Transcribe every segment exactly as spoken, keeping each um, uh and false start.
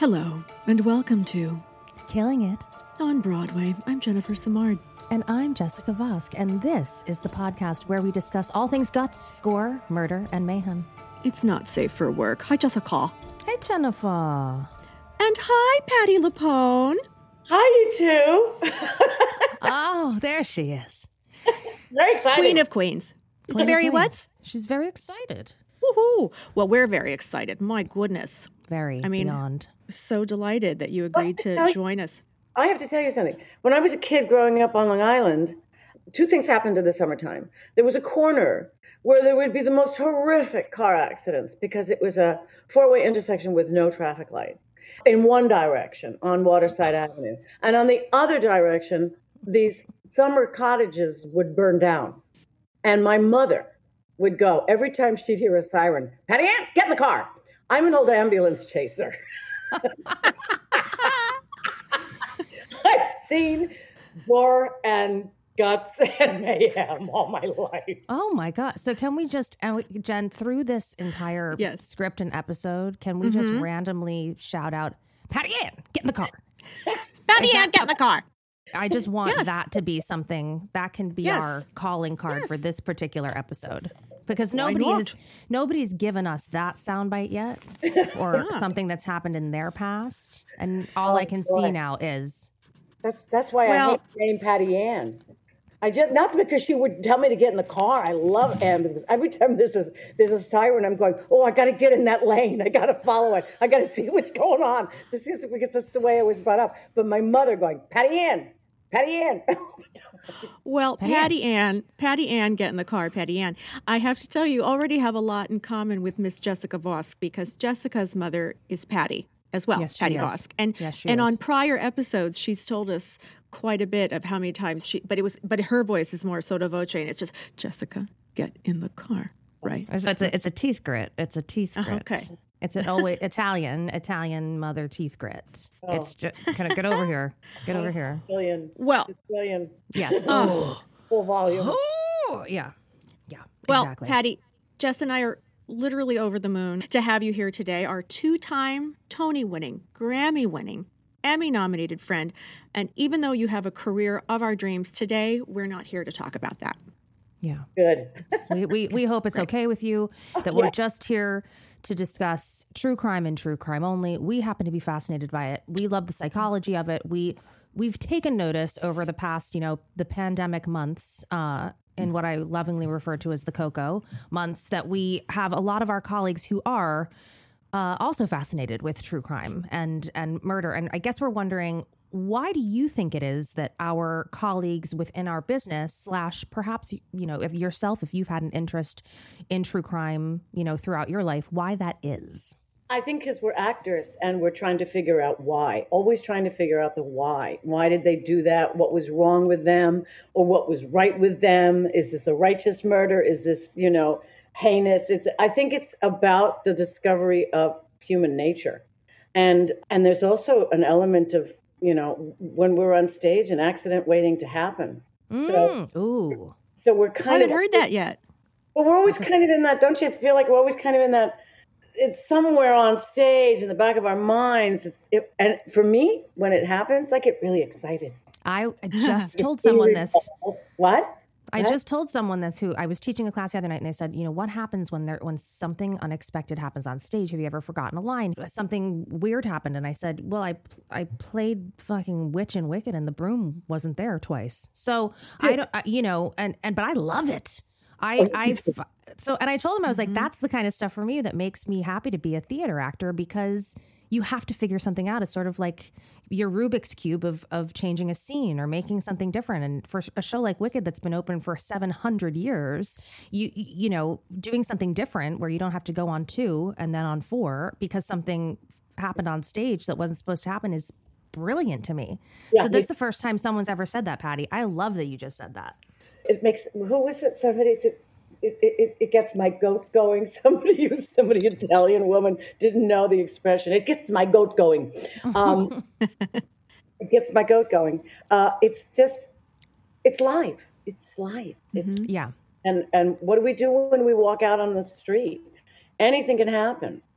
Hello, and welcome to Killing It on Broadway. I'm Jennifer Simard. And I'm Jessica Vosk, and this is the podcast where we discuss all things guts, gore, murder, and mayhem. It's not safe for work. Hi, Jessica. Hey, Jennifer. And hi, Patti LuPone. Hi, you two. Oh, there she is. Very excited. Queen of Queens. Queen It's very of what? Queens. She's very excited. Woohoo. Well, we're very excited. My goodness. Very I mean, beyond. So delighted that you agreed to I- join us. I have to tell you something. When I was a kid growing up on Long Island, two things happened in the summertime. There was a corner where there would be the most horrific car accidents because it was a four-way intersection with no traffic light in one direction on Waterside Avenue. And on the other direction, these summer cottages would burn down. And my mother would go, every time she'd hear a siren, Patty Ann, get in the car. I'm an old ambulance chaser. I've seen gore and guts and mayhem all my life. Oh my God. So can we just, and we, Jen, through this entire Yes. script and episode, can we Mm-hmm. just randomly shout out, Patty Ann, get in the car? Patty Ann, get in the car. I just want Yes. that to be something that can be Yes. our calling card Yes. for this particular episode. Because Why nobody not? has, nobody's given us that soundbite yet or Yeah. something that's happened in their past. And all I Oh, can boy. see now is, That's that's why Well- I hate the name Patty Ann. I just not because she would tell me to get in the car. I love ambulance. Every time there's a there's a siren, I'm going, oh, I got to get in that lane. I got to follow it. I got to see what's going on. This is because that's the way I was brought up. But my mother going, Patty Ann, Patty Ann. Well, Patty Patty Ann, Patty Ann, get in the car, Patty Ann. I have to tell you, you already have a lot in common with Miss Jessica Vosk because Jessica's mother is Patty as well, Yes, she Patty is. Vosk. And Yes, she and is. on prior episodes, she's told us quite a bit of how many times she, but it was, but her voice is more sotto voce, and it's just Jessica, get in the car, right? it's a, it's a teeth grit. It's a teeth Uh, grit. okay. It's an always Italian, Italian mother teeth grit. It's just, kind of get over here. Get over here. Billion, Well, billion, Yes. oh, full volume. Oh, yeah. Yeah. well, exactly. Patty, Jess and I are literally over the moon to have you here today. Our two-time Tony-winning, Grammy-winning, Emmy-nominated friend. And even though you have a career of our dreams today, we're not here to talk about that. Yeah. Good. We, we, we hope it's okay with you that we're just here to discuss true crime and true crime only. We happen to be fascinated by it. We love the psychology of it. We, we've taken notice over the past, you know, the pandemic months, uh, in what I lovingly refer to as the Coco months, that we have a lot of our colleagues who are uh, also fascinated with true crime and, and murder. And I guess we're wondering, why do you think it is that our colleagues within our business slash perhaps, you know, if yourself, if you've had an interest in true crime, you know, throughout your life, why that is? I think because we're actors and we're trying to figure out why, always trying to figure out the why. Why did they do that? What was wrong with them or what was right with them? Is this a righteous murder? Is this, you know, heinous? It's, I think it's about the discovery of human nature. And, and there's also an element of, you know, when we're on stage, an accident waiting to happen. So, Mm, ooh. so we're I kind haven't of, heard that yet. but we're always kind of in that, don't you feel like we're always kind of in that, it's somewhere on stage in the back of our minds. It's, it, and for me, when it happens, I get really excited. I just told someone this. What? I What? just told someone this who I was teaching a class the other night, and they said, you know, what happens when there when something unexpected happens on stage? Have you ever forgotten a line? Something weird happened, and I said, well, I I played fucking Witch and Wicked, and the broom wasn't there twice. So I don't, I, you know, and and but I love it. I I so and I told him I was like, that's the kind of stuff for me that makes me happy to be a theater actor, because you have to figure something out. It's sort of like your Rubik's Cube of of changing a scene or making something different. And for a show like Wicked that's been open for seven hundred years, you you know, doing something different where you don't have to go on two and then on four because something happened on stage that wasn't supposed to happen is brilliant to me. Yeah, so this me- is the first time someone's ever said that, Patty. I love that you just said that. It makes, who was it? Somebody said, it, it, it gets my goat going. Somebody used, somebody Italian woman didn't know the expression. It gets my goat going. Um, it gets my goat going. Uh, it's just, it's live. It's live. It's, Yeah. and, and what do we do when we walk out on the street? Anything can happen.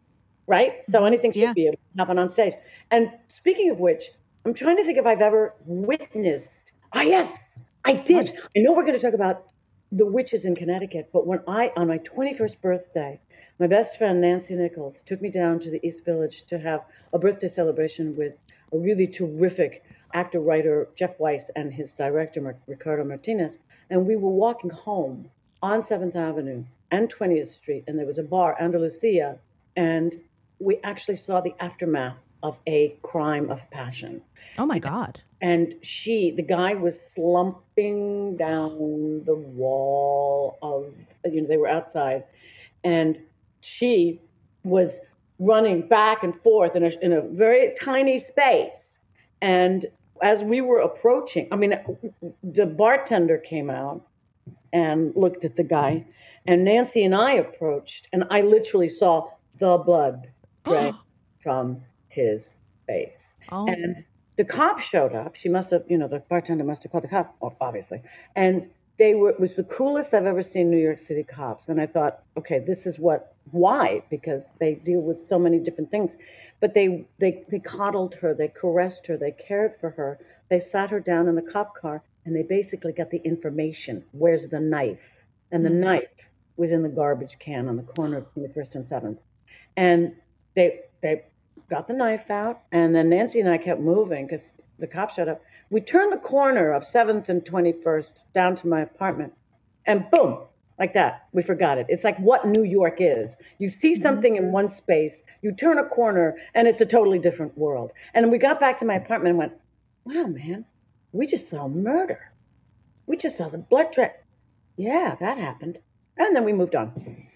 right? So anything should Yeah. be able to happen on stage. And speaking of which, I'm trying to think if I've ever witnessed. Ah, yes, I did. I know we're going to talk about the witches in Connecticut, but when I, on my twenty-first birthday, my best friend Nancy Nichols took me down to the East Village to have a birthday celebration with a really terrific actor, writer, Jeff Weiss, and his director, Ricardo Martinez. And we were walking home on seventh Avenue and twentieth Street, and there was a bar, Andalusia, and we actually saw the aftermath of a crime of passion. Oh my God. And she, the guy was slumping down the wall of, you know, they were outside, and she was running back and forth in a, in a very tiny space. And as we were approaching, I mean, the bartender came out and looked at the guy, and Nancy and I approached, and I literally saw the blood drain from his face. Oh. And the cop showed up. She must have, you know, the bartender must have called the cops, obviously. And they were, it was the coolest I've ever seen New York City cops. And I thought, okay, this is what, why? Because they deal with so many different things. But they, they, they coddled her, they caressed her, they cared for her. They sat her down in the cop car, and they basically got the information. Where's the knife? And the mm-hmm. knife was in the garbage can on the corner of twenty-first and seventh. And they, they got the knife out, and then Nancy and I kept moving because the cops showed up. We turned the corner of seventh and twenty-first down to my apartment, and boom, like that, we forgot it. It's like what New York is. You see something in one space, you turn a corner, and it's a totally different world. And we got back to my apartment and went, wow, man, we just saw murder. We just saw the blood drip. Yeah, that happened. And then we moved on.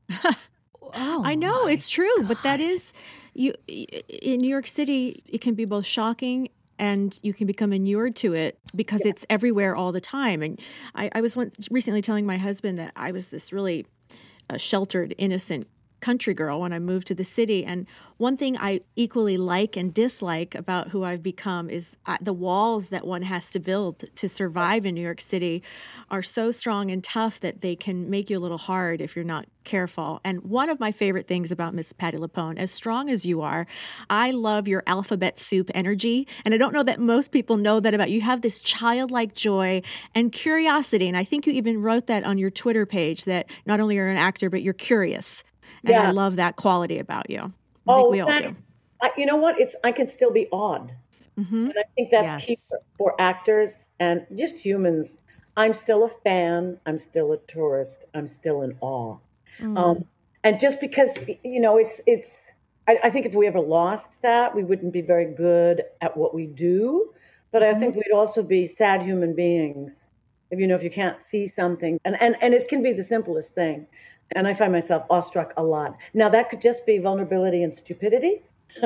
Oh, I know, it's true, God. But that is, you in New York City, it can be both shocking and you can become inured to it because yeah. it's everywhere all the time. And I, I was once recently telling my husband that I was this really uh, sheltered, innocent country girl when I moved to the city. And one thing I equally like and dislike about who I've become is uh, the walls that one has to build to survive in New York City are so strong and tough that they can make you a little hard if you're not careful. And one of my favorite things about Miss Patti LuPone, as strong as you are, I love your alphabet soup energy. And I don't know that most people know that about you. You have this childlike joy and curiosity. And I think you even wrote that on your Twitter page, that not only you're an actor, but you're curious. And yeah. I love that quality about you. I oh, think we all that, do. I, you know what? It's I can still be awed. Mm-hmm. And I think that's yes. key for, for actors and just humans. I'm still a fan. I'm still a tourist. I'm still in awe. Mm. Um, and just because, you know, it's, it's. I, I think if we ever lost that, we wouldn't be very good at what we do. But I mm-hmm. think we'd also be sad human beings. If, you know, if you can't see something. And, and, and it can be the simplest thing. And I find myself awestruck a lot. Now, that could just be vulnerability and stupidity.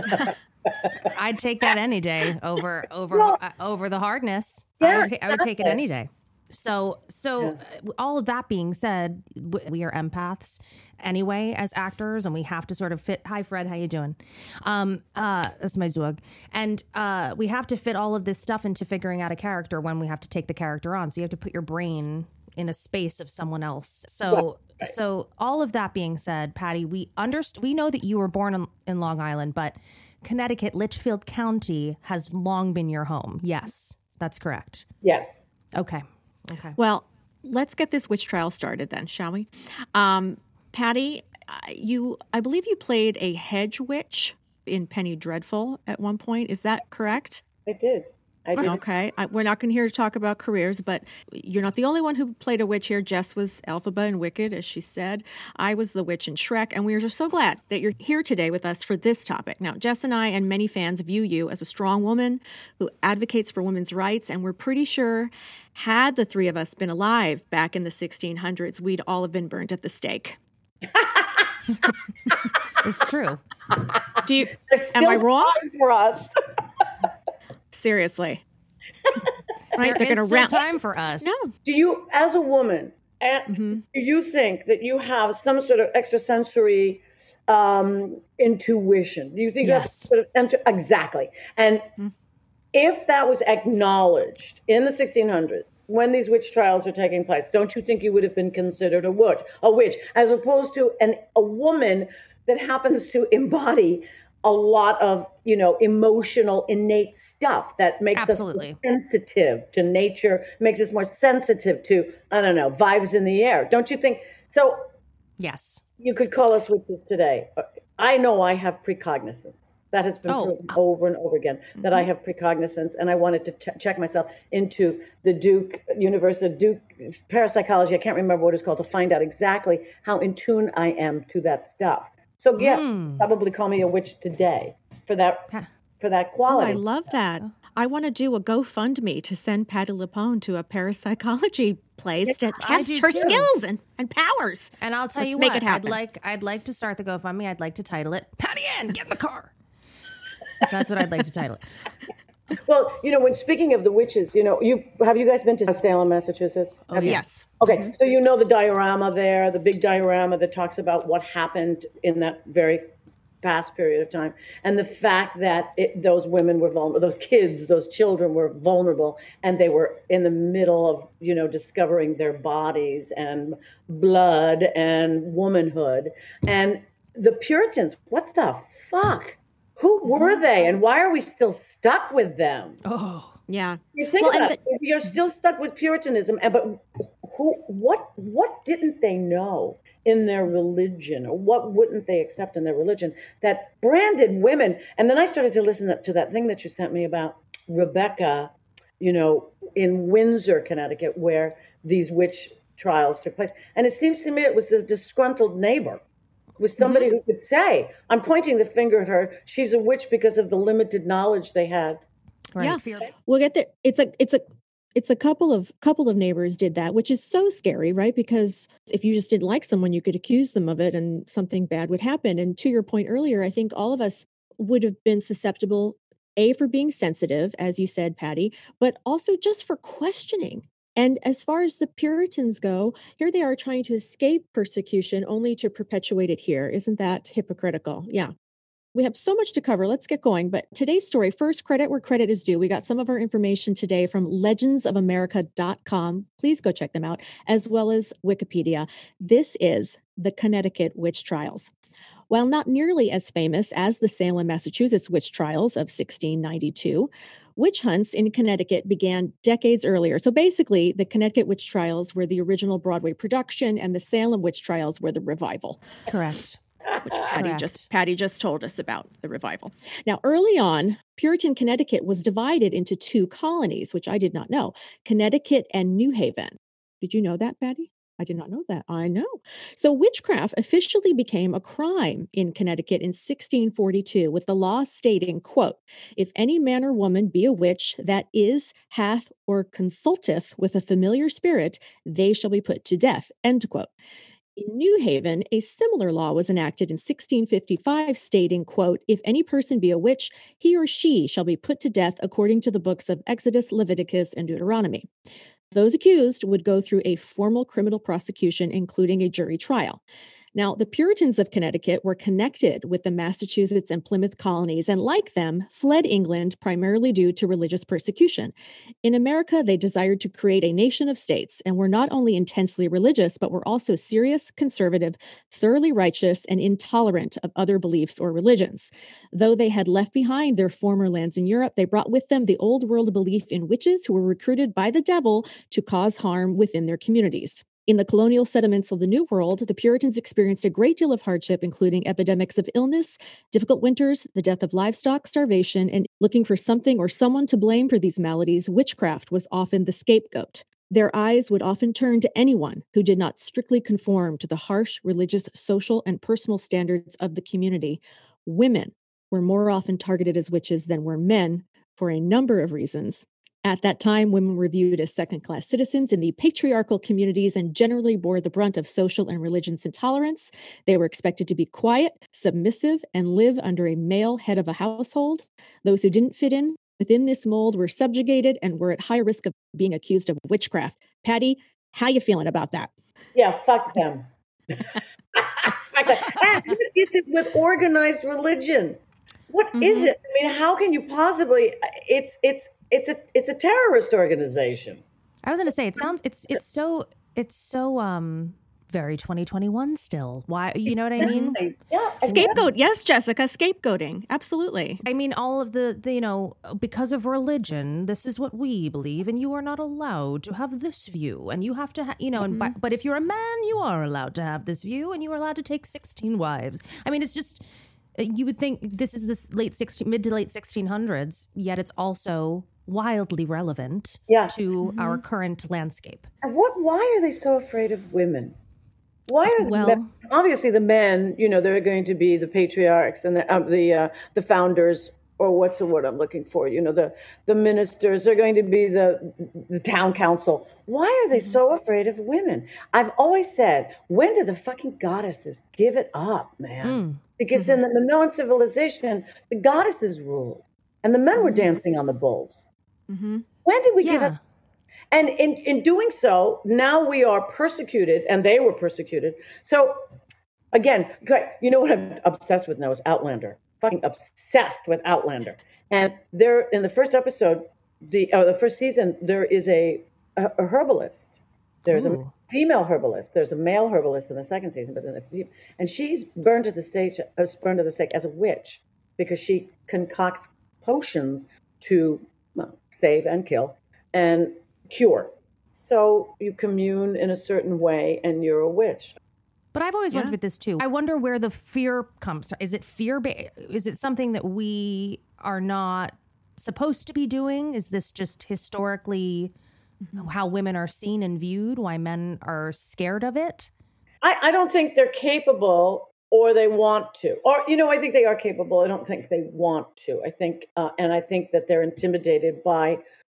I'd take that any day over over well, uh, over the hardness. Yeah, I would, I would take it any day. So, so yeah. all of that being said, we are empaths anyway as actors, and we have to sort of fit. Hi, Fred, how you doing? Um, uh, that's my Zug, and uh, we have to fit all of this stuff into figuring out a character when we have to take the character on. So you have to put your brain in a space of someone else. So, right. so all of that being said, Patti, we underst- we know that you were born in, in Long Island, but Connecticut, Litchfield County has long been your home. Yes, that's correct. Yes. Okay. Okay. Well, let's get this witch trial started then, shall we? Um, Patti, you, I believe you played a hedge witch in Penny Dreadful at one point. Is that correct? I did. I did. Okay. I, we're not going to here to talk about careers, but you're not the only one who played a witch here. Jess was Elphaba in Wicked, as she said. I was the witch in Shrek, and we are just so glad that you're here today with us for this topic. Now, Jess and I and many fans view you as a strong woman who advocates for women's rights, and we're pretty sure had the three of us been alive back in the sixteen hundreds, we'd all have been burned at the stake. It's true. Do you? Am I wrong? For us. Seriously. Right? There They're is still time for us. No. Do you, as a woman, mm-hmm. do you think that you have some sort of extrasensory um, intuition? Do you think yes. you have sort of enter- exactly? And mm-hmm. if that was acknowledged in the sixteen hundreds, when these witch trials are taking place, don't you think you would have been considered a witch, a witch, as opposed to an, a woman that happens to embody a lot of, you know, emotional, innate stuff that makes Absolutely. us more sensitive to nature, makes us more sensitive to, I don't know, vibes in the air. Don't you think? So Yes. you could call us witches today. I know I have precognizance. That has been Oh. proven over and over again, that Mm-hmm. I have precognizance, and I wanted to ch- check myself into the Duke, University of Duke parapsychology, I can't remember what it's called, to find out exactly how in tune I am to that stuff. So yeah, Mm. probably call me a witch today for that Huh. for that Oh, quality. I love that. I want to do a GoFundMe to send Patty LuPone to a parapsychology place to I test do her too. skills and, and powers. And I'll tell Let's you make what, it I'd happen. like I'd like to start the GoFundMe. I'd like to title it Patty Ann, get in the car. That's what I'd like to title it. Well, you know, when speaking of the witches, you know, you have you guys been to Salem, Massachusetts? Oh, Have you? Yes. Okay, so you know the diorama there, the big diorama that talks about what happened in that very fast period of time, and the fact that it, those women were vulnerable, those kids, those children were vulnerable, and they were in the middle of, you know, discovering their bodies and blood and womanhood. And the Puritans, what the fuck? Who were they, and why are we still stuck with them? Oh. Yeah. You think Well, and about it. You're still stuck with Puritanism, and but who? What? What didn't they know in their religion, or what wouldn't they accept in their religion that branded women? And then I started to listen to that thing that you sent me about Rebecca, you know, in Windsor, Connecticut, where these witch trials took place. And it seems to me it was a disgruntled neighbor. It was somebody who could say, "I'm pointing the finger at her. She's a witch because of the limited knowledge they had." Right. Yeah. Fear- We'll get there. It's a it's a it's a couple of couple of neighbors did that, which is so scary, right? Because if you just didn't like someone, you could accuse them of it and something bad would happen. And to your point earlier, I think all of us would have been susceptible, A, for being sensitive, as you said, Patty, but also just for questioning. And as far as the Puritans go, here they are trying to escape persecution only to perpetuate it here. Isn't that hypocritical? Yeah. We have so much to cover. Let's get going. But today's story, first, credit where credit is due. We got some of our information today from legends of america dot com. Please go check them out, as well as Wikipedia. This is the Connecticut witch trials. While not nearly as famous as the Salem, Massachusetts witch trials of sixteen ninety-two, witch hunts in Connecticut began decades earlier. So basically, the Connecticut witch trials were the original Broadway production, and the Salem witch trials were the revival. Correct. Which Patty Correct. just Patty just told us about the revival. Now, early on, Puritan Connecticut was divided into two colonies, which I did not know: Connecticut and New Haven. Did you know that, Patty? I did not know that. I know. So witchcraft officially became a crime in Connecticut in sixteen forty-two, with the law stating, quote, "If any man or woman be a witch that is, hath, or consulteth with a familiar spirit, they shall be put to death," end quote. In New Haven, a similar law was enacted in sixteen fifty-five stating, quote, "If any person be a witch, he or she shall be put to death according to the books of Exodus, Leviticus, and Deuteronomy." Those accused would go through a formal criminal prosecution, including a jury trial. Now, the Puritans of Connecticut were connected with the Massachusetts and Plymouth colonies, and like them, fled England primarily due to religious persecution. In America, they desired to create a nation of states and were not only intensely religious, but were also serious, conservative, thoroughly righteous, and intolerant of other beliefs or religions. Though they had left behind their former lands in Europe, they brought with them the old world belief in witches who were recruited by the devil to cause harm within their communities. In the colonial settlements of the New World, the Puritans experienced a great deal of hardship, including epidemics of illness, difficult winters, the death of livestock, starvation, and looking for something or someone to blame for these maladies, witchcraft was often the scapegoat. Their eyes would often turn to anyone who did not strictly conform to the harsh religious, social, and personal standards of the community. Women were more often targeted as witches than were men for a number of reasons. At that time, women were viewed as second-class citizens in the patriarchal communities and generally bore the brunt of social and religious intolerance. They were expected to be quiet, submissive, and live under a male head of a household. Those who didn't fit in within this mold were subjugated and were at high risk of being accused of witchcraft. Patty, how you feeling about that? Yeah, fuck them. Fuck them. And what is it with organized religion? What mm-hmm. is it? I mean, how can you possibly? It's it's it's a it's a terrorist organization. I was going to say it sounds it's it's so it's so um very twenty twenty-one still. Why, you know what I mean? Yeah, Scapegoat. Yes, Jessica, scapegoating. Absolutely. I mean, all of the, the, you know, because of religion, this is what we believe, and you are not allowed to have this view, and you have to, ha- you know, mm-hmm. and but, but if you're a man, you are allowed to have this view, and you are allowed to take sixteen wives. I mean, it's just, you would think this is this late sixteen, mid to late sixteen hundreds, yet it's also wildly relevant yeah. to mm-hmm. our current landscape. And what? Why are they so afraid of women? Why are well, the men, obviously the men? You know, they're going to be the patriarchs and the uh, the uh, the founders, or what's the word I'm looking for? You know, the the ministers. They're going to be the the town council. Why are they so afraid of women? I've always said, when do the fucking goddesses give it up, man? Mm. Because mm-hmm. in the Minoan civilization, the goddesses ruled, and the men mm-hmm. were dancing on the bulls. Mm-hmm. When did we yeah. give up? And in, in doing so, now we are persecuted, and they were persecuted. So, again, you know what I'm obsessed with now is Outlander. Fucking obsessed with Outlander. And there, in the first episode, the uh, the first season, there is a, a, a herbalist. There's Ooh. a female herbalist. There's a male herbalist in the second season, but then the, and she's burned to the stake, uh, burned to the stake as a witch because she concocts potions to well, save and kill and cure. So you commune in a certain way and you're a witch. But I've always yeah. wondered this too. I wonder where the fear comes from. Is it fear? Ba- is it something that we are not supposed to be doing? Is this just historically mm-hmm. how women are seen and viewed? Why men are scared of it? I, I don't think they're capable or they want to. Or, you know, I think they are capable. I don't think they want to. I think, uh, and I think that they're intimidated by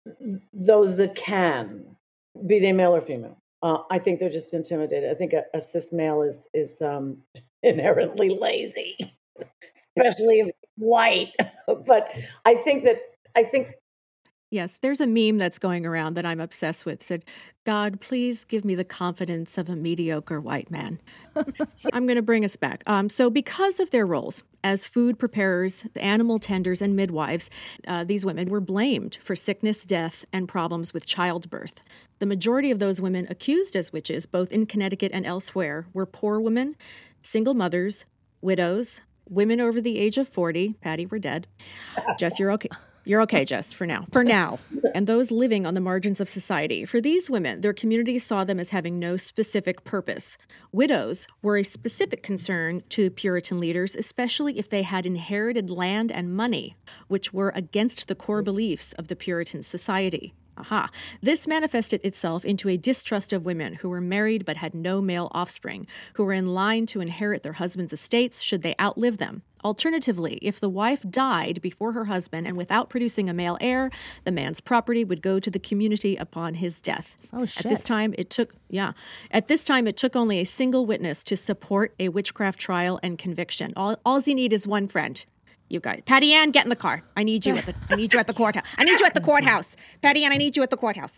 those that can, be they male or female. Uh, I think they're just intimidated. I think a, a cis male is is um, inherently lazy, especially if white. But I think that I think. Yes, there's a meme that's going around that I'm obsessed with. Said, God, please give me the confidence of a mediocre white man. I'm going to bring us back. Um, so because of their roles as food preparers, animal tenders, and midwives, uh, these women were blamed for sickness, death, and problems with childbirth. The majority of those women accused as witches, both in Connecticut and elsewhere, were poor women, single mothers, widows, women over the age of forty. Patty, we're dead. Jess, you're okay. You're okay, Jess, for now. For now. And those living on the margins of society. For these women, their communities saw them as having no specific purpose. Widows were a specific concern to Puritan leaders, especially if they had inherited land and money, which were against the core beliefs of the Puritan society. Aha. This manifested itself into a distrust of women who were married but had no male offspring, who were in line to inherit their husband's estates should they outlive them. Alternatively, if the wife died before her husband and without producing a male heir, the man's property would go to the community upon his death. Oh, shit. At this time, it took, yeah, at this time, it took only a single witness to support a witchcraft trial and conviction. All, all you need is one friend. You guys, Patty Ann, get in the car. I need you at the. I need you at the courthouse. I need you at the courthouse, Patty Ann. I need you at the courthouse.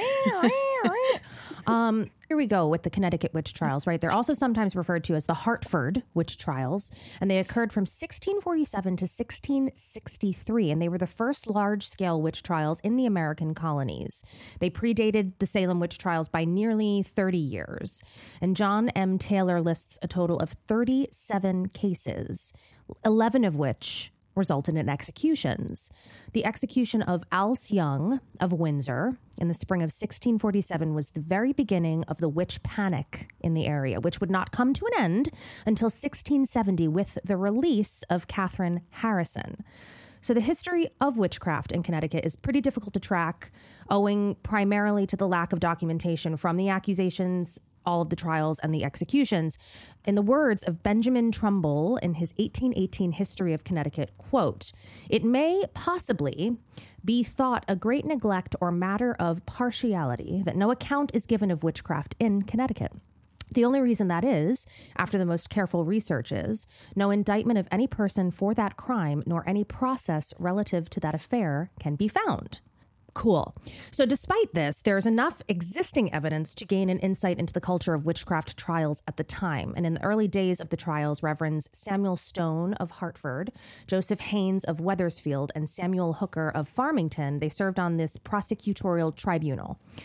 um, here we go with the Connecticut witch trials. Right, they're also sometimes referred to as the Hartford witch trials, and they occurred from sixteen forty-seven to sixteen sixty-three, and they were the first large-scale witch trials in the American colonies. They predated the Salem witch trials by nearly thirty years, and John M. Taylor lists a total of thirty-seven cases, eleven of which resulted in executions. The execution of Alice Young of Windsor in the spring of sixteen forty-seven was the very beginning of the witch panic in the area, which would not come to an end until sixteen seventy with the release of Catherine Harrison. So the history of witchcraft in Connecticut is pretty difficult to track, owing primarily to the lack of documentation from the accusations, all of the trials, and the executions. In the words of Benjamin Trumbull in his eighteen eighteen History of Connecticut, quote, "It may possibly be thought a great neglect or matter of partiality that no account is given of witchcraft in Connecticut. The only reason that is, after the most careful research is, no indictment of any person for that crime nor any process relative to that affair can be found." Cool. So despite this, there's enough existing evidence to gain an insight into the culture of witchcraft trials at the time. And in the early days of the trials, Reverends Samuel Stone of Hartford, Joseph Haynes of Wethersfield, and Samuel Hooker of Farmington, they served on this prosecutorial tribunal.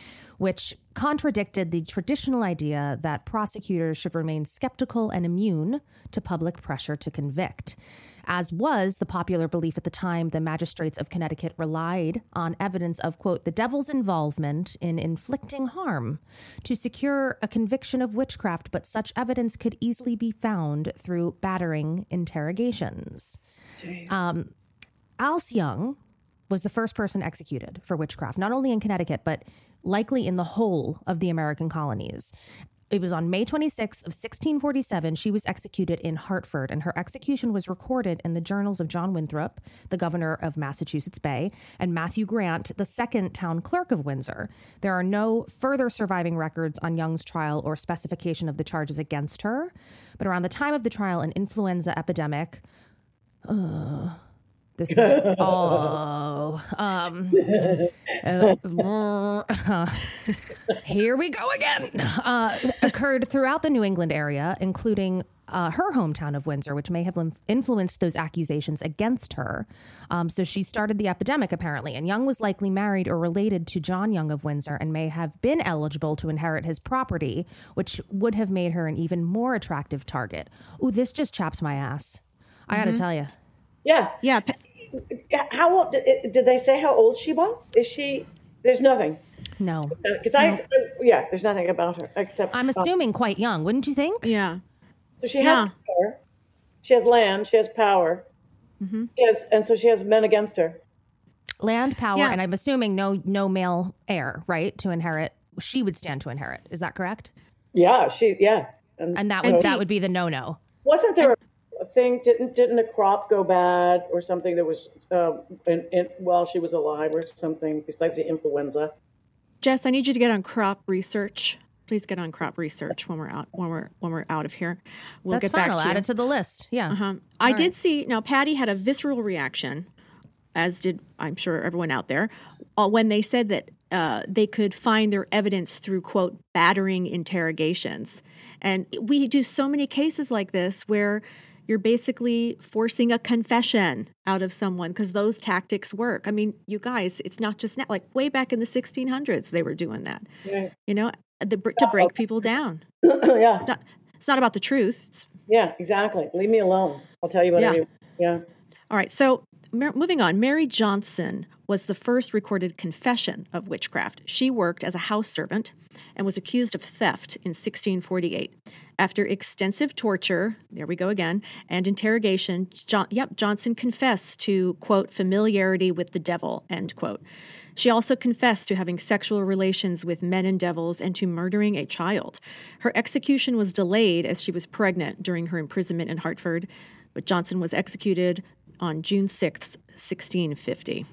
which contradicted the traditional idea that prosecutors should remain skeptical and immune to public pressure to convict. As was the popular belief at the time, the magistrates of Connecticut relied on evidence of, quote, the devil's involvement in inflicting harm to secure a conviction of witchcraft, but such evidence could easily be found through battering interrogations. Um, Alice Young was the first person executed for witchcraft, not only in Connecticut, but likely in the whole of the American colonies. It was on May twenty-sixth of sixteen forty-seven. She was executed in Hartford, and her execution was recorded in the journals of John Winthrop, the governor of Massachusetts Bay, and Matthew Grant, the second town clerk of Windsor. There are no further surviving records on Young's trial or specification of the charges against her. But around the time of the trial, an influenza epidemic... Uh, This is oh, um, uh, uh, here we go again. Uh, occurred throughout the New England area, including uh, her hometown of Windsor, which may have influenced those accusations against her. Um, so she started the epidemic, apparently. And Young was likely married or related to John Young of Windsor and may have been eligible to inherit his property, which would have made her an even more attractive target. Ooh, this just chaps my ass. I got to tell you. Yeah. Yeah. How old did, did they say how old she was? Is she? There's nothing. No. Because I, no. yeah, there's nothing about her except. I'm assuming uh, quite young, wouldn't you think? Yeah. So she has yeah. power. She has land. She has power. Mm-hmm. She has, and so she has men against her. Land, power, yeah. and I'm assuming no, no male heir, right, to inherit. She would stand to inherit. Is that correct? Yeah. She. Yeah. And, and that would so, that would be the no-no. Wasn't there? A thing didn't didn't a crop go bad or something that was uh, in, in, while she was alive or something besides the influenza? Jess, I need you to get on crop research. Please get on crop research when we're out when we're when we're out of here. We'll That's get fine. back I'll to add you. it to the list. Yeah. Uh-huh. I All did right. see. Now, Patty had a visceral reaction, as did I'm sure everyone out there, uh, when they said that uh, they could find their evidence through, quote, battering interrogations. And we do so many cases like this where you're basically forcing a confession out of someone because those tactics work. I mean, you guys, it's not just now. Like way back in the sixteen hundreds, they were doing that. Yeah. You know, the, to break people down. yeah. It's not, it's not about the truth. It's, yeah, exactly. Leave me alone. I'll tell you what yeah. I do. Yeah. All right. So mer- moving on, Mary Johnson was the first recorded confession of witchcraft. She worked as a house servant and was accused of theft in sixteen forty-eight. After extensive torture, there we go again, and interrogation, John, yep, Johnson confessed to, quote, familiarity with the devil, end quote. She also confessed to having sexual relations with men and devils and to murdering a child. Her execution was delayed as she was pregnant during her imprisonment in Hartford, but Johnson was executed on June sixth, sixteen fifty.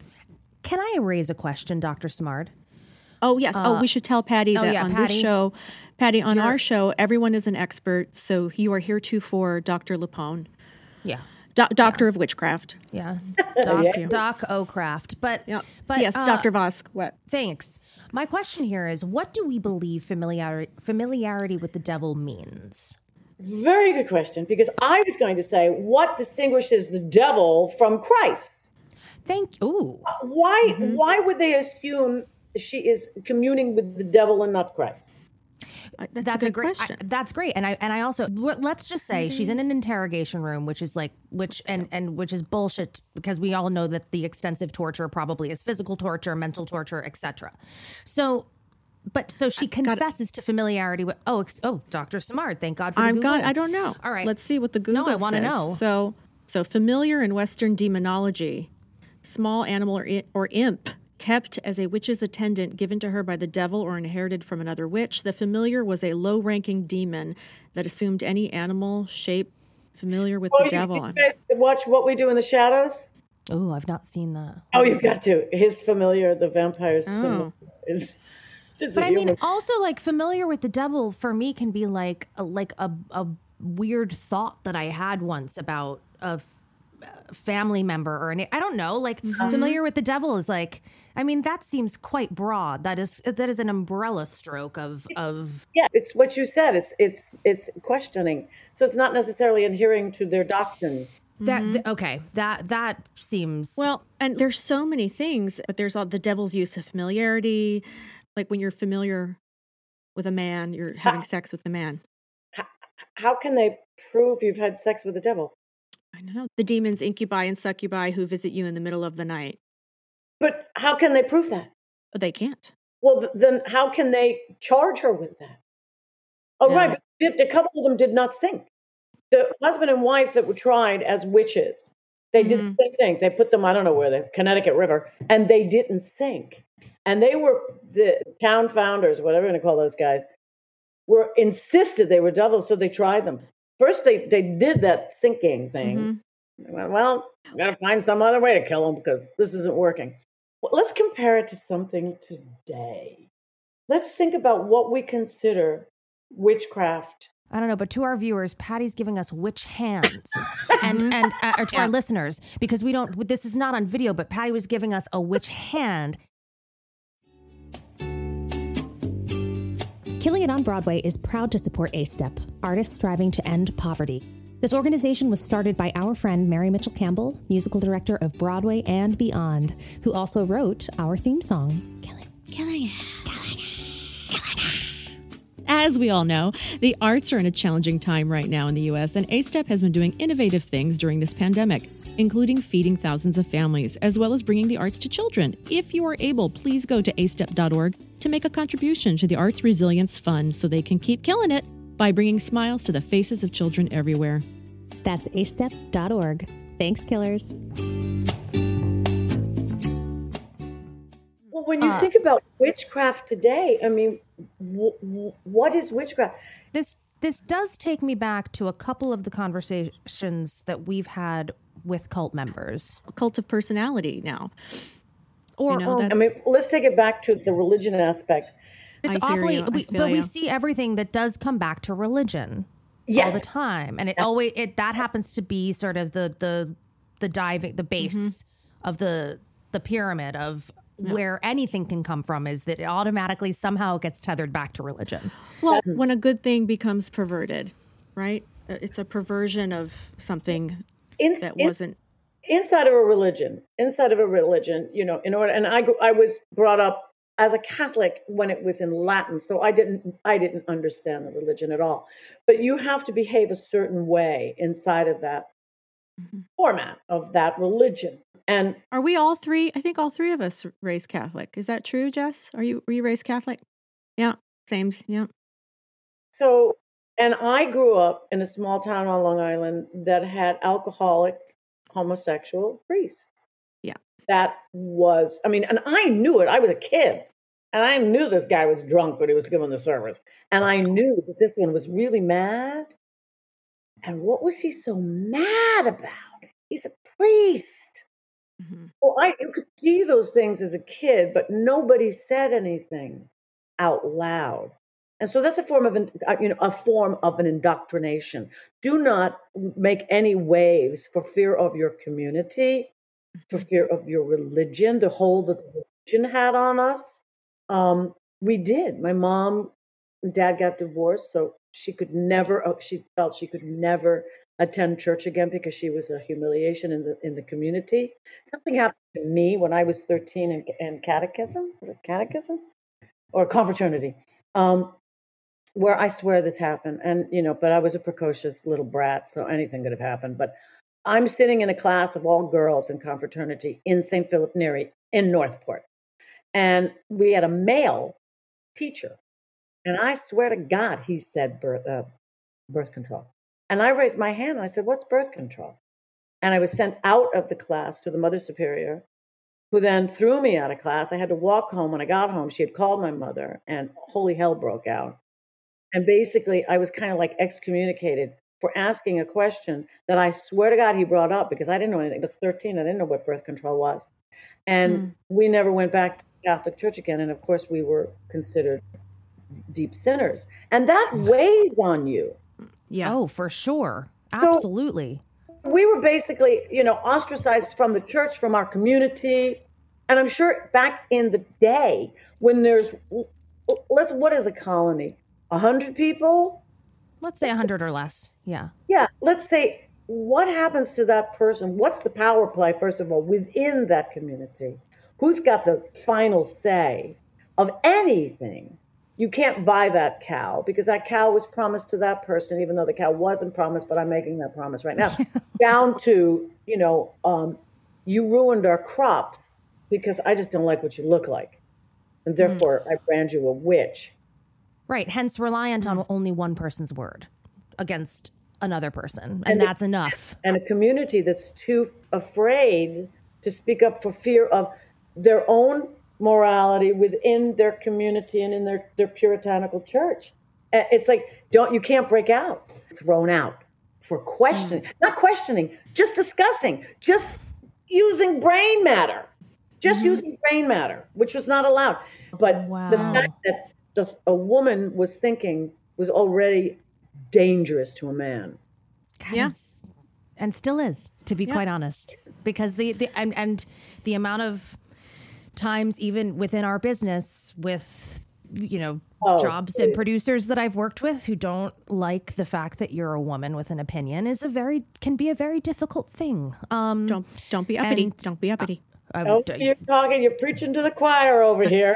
Can I raise a question, Doctor Simard? Oh, yes. Uh, oh, we should tell Patty oh, that yeah, on Patty, this show, Patty, on You're... our show, everyone is an expert. So you are heretofore Doctor Lapone. Yeah. Do- Doctor yeah. of Witchcraft. Yeah. Doc, yeah. Doc O'Craft. But, yep. but yes, uh, Doctor Vosk. What? Thanks. My question here is, what do we believe familiarity, familiarity with the devil means? Very good question, because I was going to say, what distinguishes the devil from Christ? Thank you. Ooh. Why, Mm-hmm. why would they assume she is communing with the devil and not Christ? That's, that's a, a great. question. I, that's great, and I and I also let's just say mm-hmm. she's in an interrogation room, which is like which and and which is bullshit because we all know that the extensive torture probably is physical torture, mental torture, et cetera. So, but so she confesses to familiarity with. Oh, ex, oh, Doctor Simard, thank God for the I'm Google. God, I don't know. All right, let's see what the Google. No, I want to know. So, so familiar in Western demonology, small animal or or imp. Kept as a witch's attendant given to her by the devil or inherited from another witch. The familiar was a low-ranking demon that assumed any animal shape familiar with oh, the devil. You guys watch What We Do in the Shadows? Oh, I've not seen that. Oh, you've got to. His familiar, the vampire's oh. familiar is... But I mean, also, like, familiar with the devil for me can be like a, like a, a weird thought that I had once about a family member or an, I don't know, like mm-hmm. familiar with the devil is like, I mean, that seems quite broad. That is that is an umbrella stroke of of yeah. It's what you said. It's it's it's questioning. So it's not necessarily adhering to their doctrine. That mm-hmm. th- okay. That that seems well. And there's so many things, but there's all the devil's use of familiarity. Like when you're familiar with a man, you're having sex with the man. How, how can they prove you've had sex with the devil? I know. The demons, incubi and succubi who visit you in the middle of the night. But how can they prove that? Oh, they can't. Well, th- then how can they charge her with that? Oh, Yeah. right. But did- a couple of them did not sink. The husband and wife that were tried as witches, they did Mhm. the same thing. They put them, I don't know where, the Connecticut River, and they didn't sink. And they were, the town founders, whatever you're going to call those guys, were insisted they were devils, so they tried them. First, they, they did that sinking thing. Mhm. They went, well, we got to find some other way to kill them because this isn't working. Well, let's compare it to something today. Let's think about what we consider witchcraft. I don't know, but to our viewers, Patty's giving us witch hands, and and uh, or to Yeah. our listeners, because we don't. This is not on video, but Patty was giving us a witch hand. Killing It on Broadway is proud to support A STEP, artists striving to end poverty. This organization was started by our friend Mary Mitchell Campbell, musical director of Broadway and Beyond, who also wrote our theme song, Killing, Killing It. As we all know, the arts are in a challenging time right now in the U S, and A STEP has been doing innovative things during this pandemic, including feeding thousands of families, as well as bringing the arts to children. If you are able, please go to a step dot org to make a contribution to the Arts Resilience Fund so they can keep killing it by bringing smiles to the faces of children everywhere. That's a step dot org. Thanks, killers. Well, when you Uh, think about witchcraft today, I mean, w- w- what is witchcraft? This this does take me back to a couple of the conversations that we've had with cult members, A cult of personality now. or You know, or that- I mean, let's take it back to the religion aspect. it's I hear awfully. you. I We, feel but we you. see everything that does come back to religion all Yes. the time, and it always it that happens to be sort of the the the diving the base Mm-hmm. of the the pyramid of where anything can come from, is that it automatically somehow gets tethered back to religion. Well, when a good thing becomes perverted, right? Uh, It's a perversion of something In, that in- wasn't. inside of a religion, inside of a religion, you know, in order, and I, grew- I was brought up as a Catholic when it was in Latin, so I didn't, I didn't understand the religion at all. But you have to behave a certain way inside of that Mhm. format of that religion. And Are we all three? I think all three of us raised Catholic. Is that true, Jess? Are you were you raised Catholic? Yeah, same. Yeah. so, and I grew up in a small town on Long Island that had alcoholic, homosexual priests. Yeah. That was, I mean, and I knew it. I was a kid. And I knew this guy was drunk when he was giving the service. And I knew that this one was really mad. And what was he so mad about? He's a priest. hmm Well, I you could see those things as a kid, but nobody said anything out loud. And so that's a form of an, uh, you know, a form of an indoctrination. Do not make any waves for fear of your community, for fear of your religion, the hold that the religion had on us. Um, we did. My mom and dad got divorced, so she could never. uh, She felt she could never attend church again because she was a humiliation in the in the community. Something happened to me when I was thirteen in, in catechism. Was it catechism or confraternity? Um, where I swear this happened, and you know, but I was a precocious little brat, so anything could have happened. But I'm sitting in a class of all girls in confraternity in Saint Philip Neri in Northport. And we had a male teacher. And I swear to God, he said birth, uh, birth control. And I raised my hand and I said, what's birth control? And I was sent out of the class to the Mother Superior, who then threw me out of class. I had to walk home. When I got home, she had called my mother and holy hell broke out. And basically, I was kind of like excommunicated for asking a question that I swear to God he brought up because I didn't know anything. I was thirteen. I didn't know what birth control was. And Mm. we never went back to the Catholic Church again. And of course, we were considered deep sinners. And that weighs on you. Yeah. Oh, for sure. So- Absolutely. We were basically, you know, ostracized from the church, from our community. And I'm sure back in the day when there's, let's, what is a colony? A hundred people? Let's say a hundred or less. Yeah. Yeah, let's say, what happens to that person? What's the power play, first of all, within that community? Who's got the final say of anything, you can't buy that cow because that cow was promised to that person, even though the cow wasn't promised, but I'm making that promise right now. Down to, you know, um, you ruined our crops because I just don't like what you look like. And therefore, mm. I brand you a witch. Right. Hence reliant on only one person's word against another person. And, and that's it, enough. And a community that's too afraid to speak up for fear of their own morality within their community and in their, their puritanical church. It's like, don't, you can't break out. Thrown out for questioning, mm. not questioning, just discussing, just using brain matter, just mm-hmm. using brain matter, which was not allowed. But wow. the fact that the, a woman was thinking was already dangerous to a man. Yes. Yeah. And still is, to be yeah. quite honest, because the, the and, and the amount of times even within our business with, you know, oh, jobs please. and producers that I've worked with who don't like the fact that you're a woman with an opinion is a very, can be a very difficult thing. Um, don't, don't be uppity. And, don't be uppity. Uh, oh, you're talking, you're preaching to the choir over here.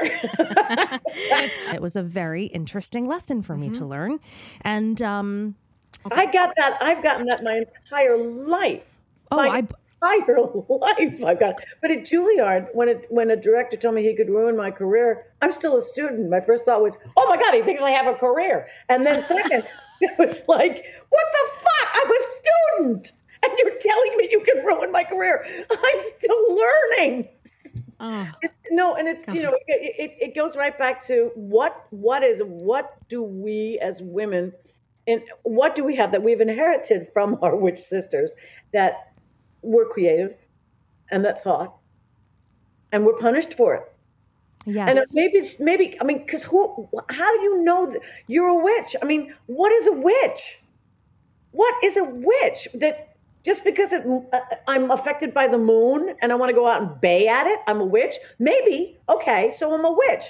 It was a very interesting lesson for me mm-hmm. to learn. And, um, I got that. I've gotten that my entire life. Oh, my I... entire life I've got it. But at Juilliard, when it, when a director told me he could ruin my career, I'm still a student. My first thought was, oh my God, he thinks I have a career. And then second, it was like, what the fuck? I'm a student. And you're telling me you can ruin my career. I'm still learning. Oh. It, no, and it's, you know, it, it, it goes right back to what, what is, what do we as women, and what do we have that we've inherited from our witch sisters that were creative and that thought, and we're punished for it? Yes. And maybe, maybe, I mean, because who, how do you know that you're a witch? I mean, what is a witch? What is a witch? That just because it, uh, I'm affected by the moon and I want to go out and bay at it, I'm a witch? Maybe. Okay, so I'm a witch.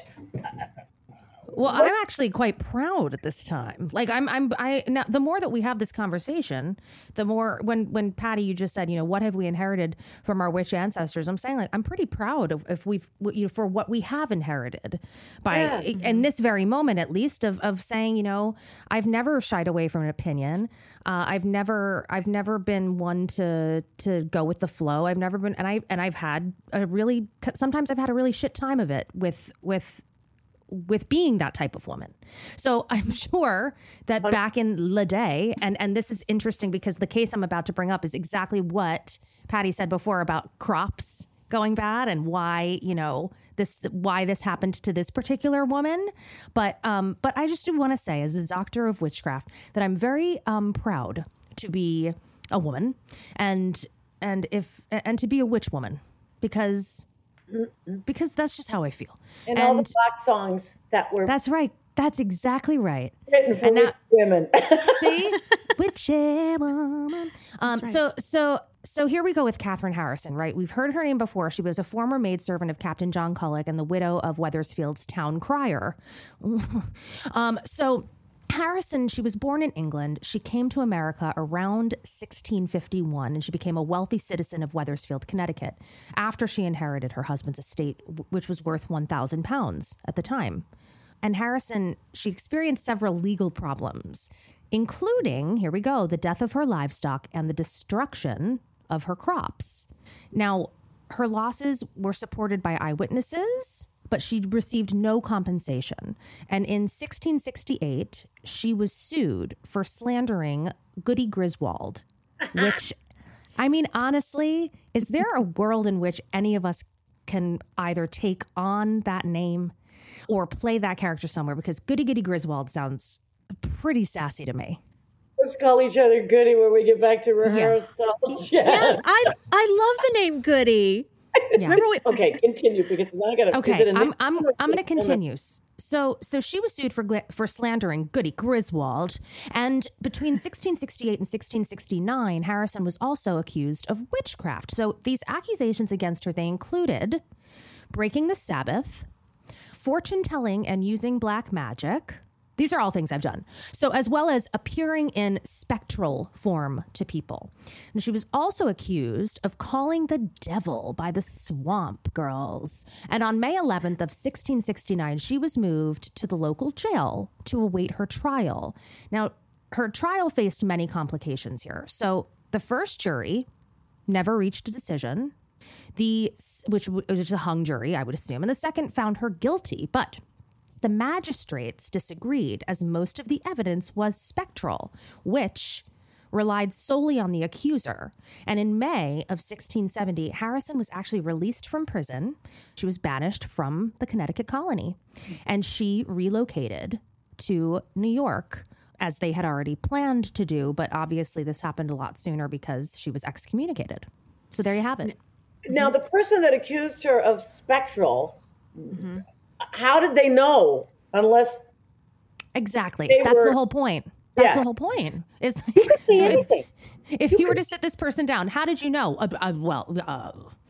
Well, what? I'm actually quite proud at this time. Like I'm, I'm, I, now the more that we have this conversation, the more when, when Patty, you just said, you know, what have we inherited from our witch ancestors? I'm saying like, I'm pretty proud of if we've, you know, for what we have inherited by yeah. in this very moment, at least of, of saying, you know, I've never shied away from an opinion. Uh, I've never, I've never been one to, to go with the flow. I've never been, and I, and I've had a really, sometimes I've had a really shit time of it with, with, with being that type of woman. So I'm sure that back in the day, and, and this is interesting because the case I'm about to bring up is exactly what Patty said before about crops going bad and why, you know, this, why this happened to this particular woman. But, um, but I just do want to say as a doctor of witchcraft that I'm very, um, proud to be a woman and, and if, and to be a witch woman because Because that's just how I feel. And, and all the black songs that were... That's right. That's exactly right. Written for and now, women. See? Witchy woman. Um, right. So, so, so here we go with Katherine Harrison, right? We've heard her name before. She was a former maidservant of Captain John Culloch and the widow of Wethersfield's town crier. um, so... Harrison, she was born in England. She came to America around sixteen fifty-one, and she became a wealthy citizen of Wethersfield, Connecticut, after she inherited her husband's estate, which was worth one thousand pounds at the time. And Harrison, she experienced several legal problems, including, here we go, the death of her livestock and the destruction of her crops. Now, her losses were supported by eyewitnesses, but she received no compensation. And in sixteen sixty-eight, she was sued for slandering Goody Griswold, which, I mean, honestly, is there a world in which any of us can either take on that name or play that character somewhere? Because Goody Goody Griswold sounds pretty sassy to me. Let's call each other Goody when we get back to rehearsal. Yeah. Yes, I I love the name Goody. Yeah. Remember we, okay, continue because now I got to. Okay, I'm I'm I'm going to continue. So so she was sued for for slandering Goody Griswold, and between sixteen sixty-eight and sixteen sixty-nine, Harrison was also accused of witchcraft. So these accusations against her, they included breaking the Sabbath, fortune telling and using black magic, These are all things I've done. So as well as appearing in spectral form to people. And she was also accused of calling the devil by the Swamp Girls. And on May eleventh of sixteen sixty-nine, she was moved to the local jail to await her trial. Now, her trial faced many complications here. So the first jury never reached a decision, the which was a hung jury, I would assume. And the second found her guilty. But the magistrates disagreed, as most of the evidence was spectral, which relied solely on the accuser. And in May of sixteen seventy, Harrison was actually released from prison. She was banished from the Connecticut colony, and she relocated to New York, as they had already planned to do. But obviously this happened a lot sooner because she was excommunicated. So there you have it. Now, the person that accused her of spectral, mm-hmm. how did they know? Unless exactly, that's were, the whole point. That's yeah. the whole point. Is like, you could see so anything. If, if you, you could, were to sit this person down, how did you know? Uh, uh, well, uh,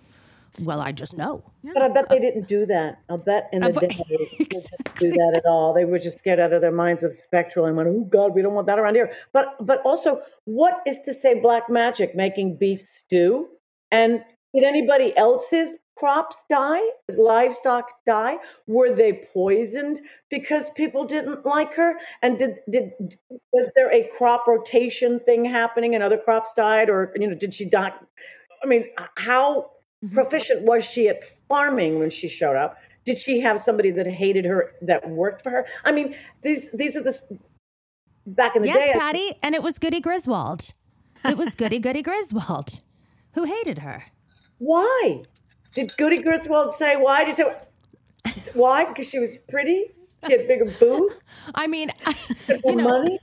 well, I just know. But I bet they didn't do that. I'll bet in the uh, day they didn't do that at all. They were just scared out of their minds of spectral and went, "Oh God, we don't want that around here." But but also, what is to say black magic making beef stew? And did anybody else's crops die? Livestock die? Were they poisoned because people didn't like her? And did did was there a crop rotation thing happening and other crops died? Or, you know, did she die? I mean, how mm-hmm. proficient was she at farming when she showed up? Did she have somebody that hated her that worked for her? I mean, these these are the back in the yes, day. Yes, Patty, and it was Goody Griswold. It was Goody Goody Griswold who hated her. Why? Did Goody Griswold say why? Did you say why? Because she was pretty? She had bigger boobs? I mean, more money?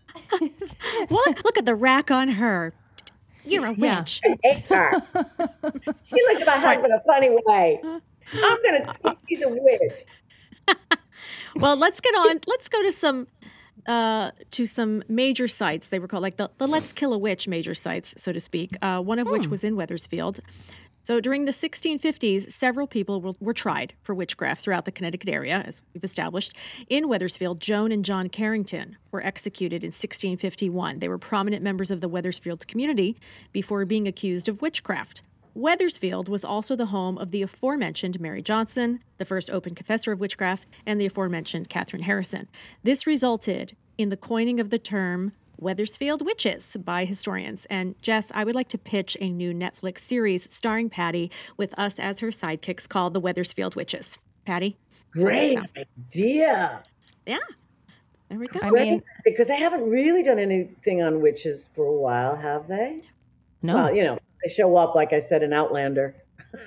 What? Look at the rack on her. You're a witch. Yeah. I hate her. She looked at my husband a funny way. I'm going to think he's a witch. Well, let's get on. Let's go to some uh, to some major sites. They were called like the, the Let's Kill a Witch major sites, so to speak, uh, one of hmm. which was in Wethersfield. So during the sixteen fifties, several people were, were tried for witchcraft throughout the Connecticut area, as we've established. In Wethersfield, Joan and John Carrington were executed in sixteen fifty-one. They were prominent members of the Wethersfield community before being accused of witchcraft. Wethersfield was also the home of the aforementioned Mary Johnson, the first open confessor of witchcraft, and the aforementioned Catherine Harrison. This resulted in the coining of the term Wethersfield Witches by historians. And Jess, I would like to pitch a new Netflix series starring Patty with us as her sidekicks called The Wethersfield Witches. Patty? Great idea. Yeah. There we go. I mean, because they haven't really done anything on witches for a while, have they? No. Well, you know, they show up, like I said, in Outlander.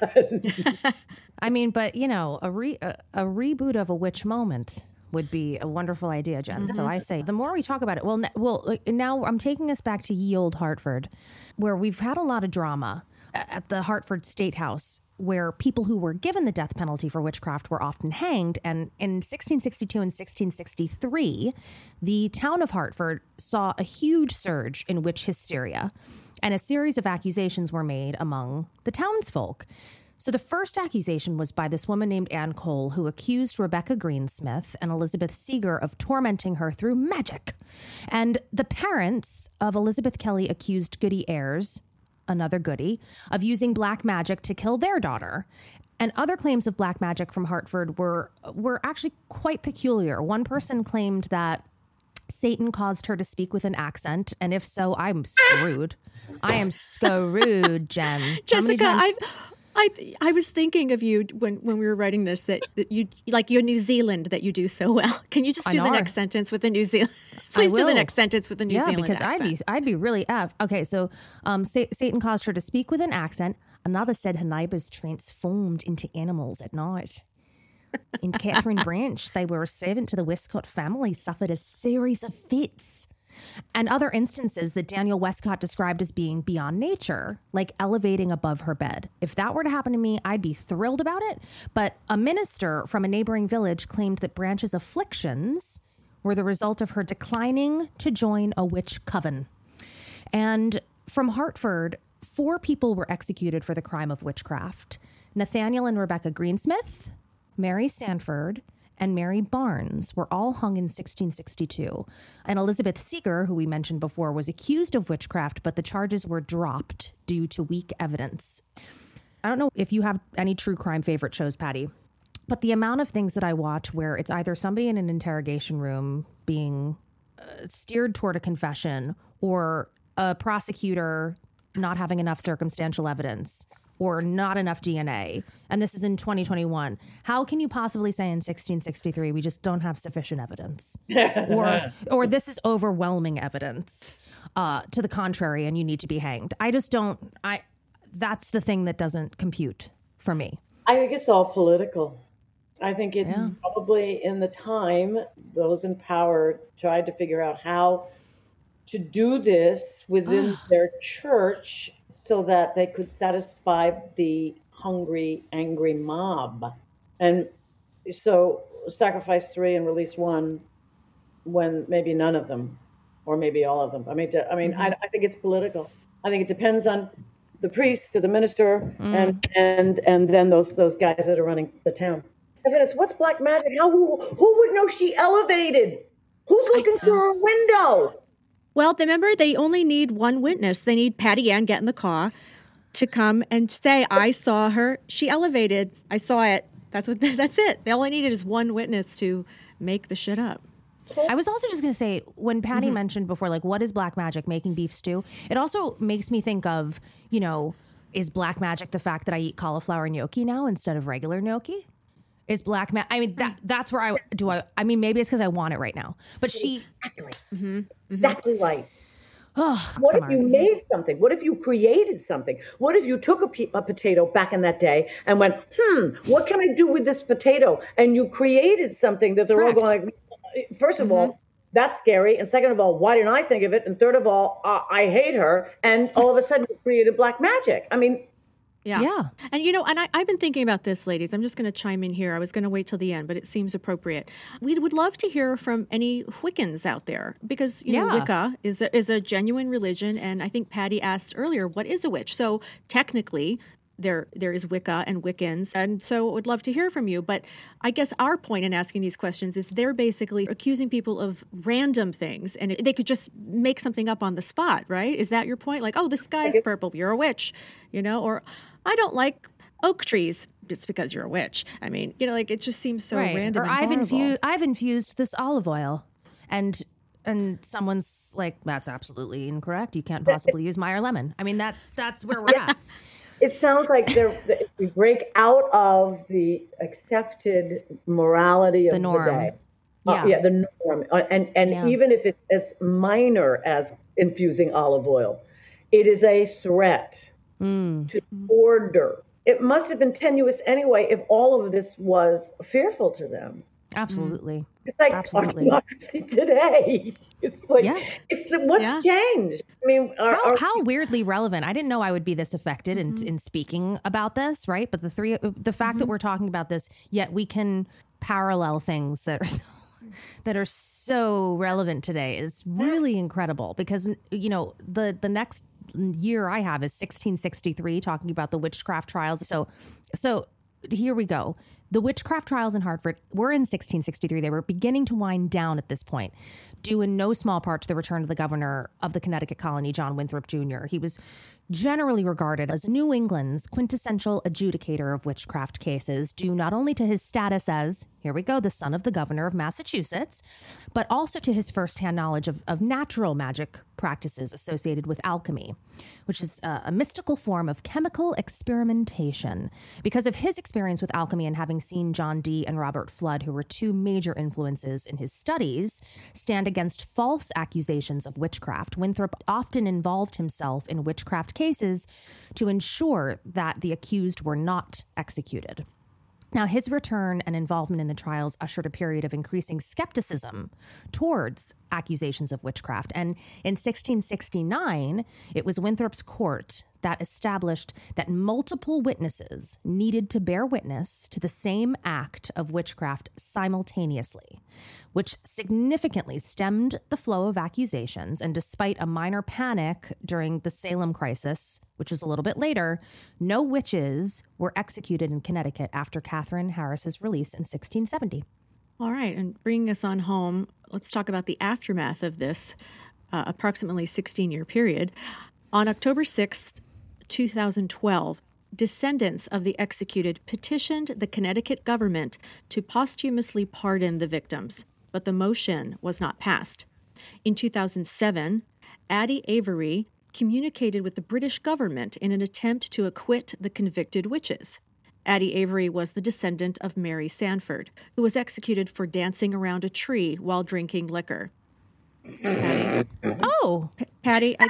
I mean, but, you know, a, re- a, a reboot of A Witch Moment would be a wonderful idea, Jen. Mm-hmm. So I say the more we talk about it, well, well, now I'm taking us back to ye old Hartford, where we've had a lot of drama at the Hartford State House, where people who were given the death penalty for witchcraft were often hanged. And in sixteen sixty-two and sixteen sixty-three, the town of Hartford saw a huge surge in witch hysteria, and a series of accusations were made among the townsfolk. So the first accusation was by this woman named Ann Cole, who accused Rebecca Greensmith and Elizabeth Seeger of tormenting her through magic. And the parents of Elizabeth Kelly accused Goody Ayers, another Goody, of using black magic to kill their daughter. And other claims of black magic from Hartford were were actually quite peculiar. One person claimed that Satan caused her to speak with an accent, and if so, I'm screwed. I am screwed, Jen. Jessica, I... I I was thinking of you when, when we were writing this, that, that you, like your New Zealand that you do so well. Can you just do the next sentence with the New Zealand? Please do the next sentence with the New yeah, Zealand because accent. I'd be, I'd be really F. Okay, so um, Sa- Satan caused her to speak with an accent. Another said her neighbours transformed into animals at night. In Catherine Branch, they were a servant to the Westcott family, suffered a series of fits. And other instances that Daniel Westcott described as being beyond nature, like elevating above her bed. If that were to happen to me, I'd be thrilled about it. But a minister from a neighboring village claimed that Branch's afflictions were the result of her declining to join a witch coven. And from Hartford, four people were executed for the crime of witchcraft: Nathaniel and Rebecca Greensmith, Mary Sanford, and Mary Barnes were all hung in sixteen sixty-two. And Elizabeth Seeger, who we mentioned before, was accused of witchcraft, but the charges were dropped due to weak evidence. I don't know if you have any true crime favorite shows, Patty, but the amount of things that I watch where it's either somebody in an interrogation room being uh, steered toward a confession, or a prosecutor not having enough circumstantial evidence, or not enough D N A. And this is in twenty twenty-one. How can you possibly say in sixteen sixty-three, we just don't have sufficient evidence? or or this is overwhelming evidence uh, to the contrary, and you need to be hanged. I just don't, I, that's the thing that doesn't compute for me. I think it's all political. I think it's Yeah. probably in the time those in power tried to figure out how to do this within their church so that they could satisfy the hungry, angry mob. And so sacrifice three and release one when maybe none of them, or maybe all of them. I mean, I mean, mm-hmm. I, I think it's political. I think it depends on the priest or the minister, mm. and and and then those those guys that are running the town. Evidence. What's black magic? How who, who would know she elevated? Who's looking through her window? Well, remember, they only need one witness. They need Patty Ann get in the car to come and say, "I saw her. She elevated. I saw it." That's what. That's it. They only needed is one witness to make the shit up. I was also just going to say, when Patty mm-hmm. mentioned before, like, what is black magic, making beef stew? It also makes me think of, you know, is black magic the fact that I eat cauliflower gnocchi now instead of regular gnocchi? Is black magic? I mean, that that's where I do. I I mean, maybe it's because I want it right now. But she exactly, mm-hmm, mm-hmm. exactly right. Oh, what sorry. if you made something? What if you created something? What if you took a, pe- a potato back in that day and went, hmm, what can I do with this potato? And you created something that they're Correct. all going like, first of mm-hmm. all, that's scary. And second of all, why didn't I think of it? And third of all, uh, I hate her. And all of a sudden you created black magic. I mean, Yeah. Yeah. And, you know, and I, I've been thinking about this, ladies. I'm just going to chime in here. I was going to wait till the end, but it seems appropriate. We would love to hear from any Wiccans out there because, you know, Yeah. Wicca is a, is a genuine religion. And I think Patty asked earlier, what is a witch? So technically, there there is Wicca and Wiccans. And so I would love to hear from you. But I guess our point in asking these questions is they're basically accusing people of random things. And they could just make something up on the spot, right? Is that your point? Like, oh, the sky's purple. You're a witch, you know, or I don't like oak trees. It's because you're a witch. I mean, you know, like it just seems so right. random. Or and I've horrible. infused I've infused this olive oil, and and someone's like, that's absolutely incorrect. You can't possibly use Meyer lemon. I mean, that's that's where we're at. It sounds like they're, if we break out of the accepted morality of The the, norm. day. Yeah. Uh, yeah, the norm. Uh, and and Yeah. even if it's as minor as infusing olive oil, it is a threat Mm. to order. It must have been tenuous anyway if all of this was fearful to them. Absolutely. It's like Absolutely. our democracy today. It's like, Yeah. it's the, what's Yeah. changed? I mean, our, How, our, how weirdly relevant. I didn't know I would be this affected in, in speaking about this, right? But the three, the fact that we're talking about this, yet we can parallel things that are that are so relevant today is really incredible because, you know, the, the next year I have is sixteen sixty-three, talking about the witchcraft trials. So, so here we go. The witchcraft trials in Hartford were in sixteen sixty-three. They were beginning to wind down at this point, due in no small part to the return of the governor of the Connecticut colony, John Winthrop Junior He was generally regarded as New England's quintessential adjudicator of witchcraft cases, due not only to his status as, here we go, the son of the governor of Massachusetts, but also to his firsthand knowledge of, of natural magic practices associated with alchemy, which is a, a mystical form of chemical experimentation. Because of his experience with alchemy and having seen John Dee and Robert Flood, who were two major influences in his studies, stand against false accusations of witchcraft, Winthrop often involved himself in witchcraft cases to ensure that the accused were not executed. Now, his return and involvement in the trials ushered a period of increasing skepticism towards accusations of witchcraft. And in sixteen sixty-nine, it was Winthrop's court that established that multiple witnesses needed to bear witness to the same act of witchcraft simultaneously, which significantly stemmed the flow of accusations. And despite a minor panic during the Salem crisis, which was a little bit later, no witches were executed in Connecticut after Catherine Harris's release in sixteen seventy. All right. And bringing us on home, let's talk about the aftermath of this uh, approximately sixteen-year period. On October sixth, two thousand twelve, descendants of the executed petitioned the Connecticut government to posthumously pardon the victims, but the motion was not passed. In two thousand seven, Addie Avery communicated with the British government in an attempt to acquit the convicted witches. Addie Avery was the descendant of Mary Sanford, who was executed for dancing around a tree while drinking liquor. Patty? Oh, P- Patty, I,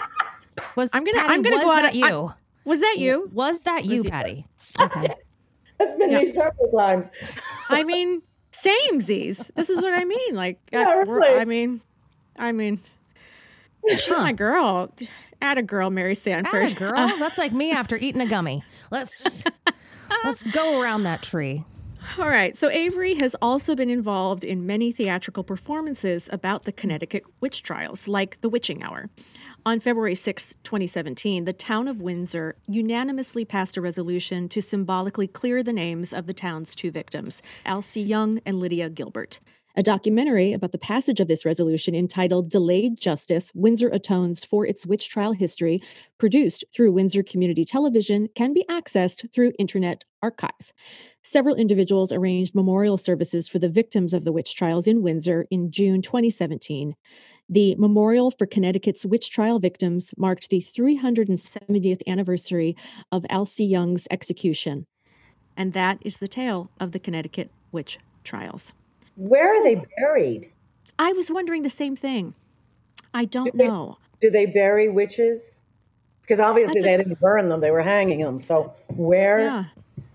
was I'm gonna, Patty, I'm gonna was go out. that I- you? was that you? Was that you, Was you- Patty? Okay. That's been Yeah. me several times. I mean, samesies. This is what I mean. Like, Yeah, uh, we're- really. I mean, I mean, she's Huh. my girl. Atta girl, Mary Sanford. Atta girl, that's like me after eating a gummy. Let's just let's go around that tree. All right. So Avery has also been involved in many theatrical performances about the Connecticut witch trials, like The Witching Hour. On February sixth, twenty seventeen, the town of Windsor unanimously passed a resolution to symbolically clear the names of the town's two victims, Elsie Young and Lydia Gilbert. A documentary about the passage of this resolution entitled Delayed Justice, Windsor Atones for Its Witch Trial History, produced through Windsor Community Television, can be accessed through Internet Archive. Several individuals arranged memorial services for the victims of the witch trials in Windsor in June twenty seventeen. The Memorial for Connecticut's Witch Trial Victims marked the three hundred seventieth anniversary of Elsie Young's execution. And that is the tale of the Connecticut witch trials. Where are they buried? I was wondering the same thing. I don't Do they- know. Do they bury witches? Because obviously That's a- they didn't burn them; they were hanging them. So where? Yeah.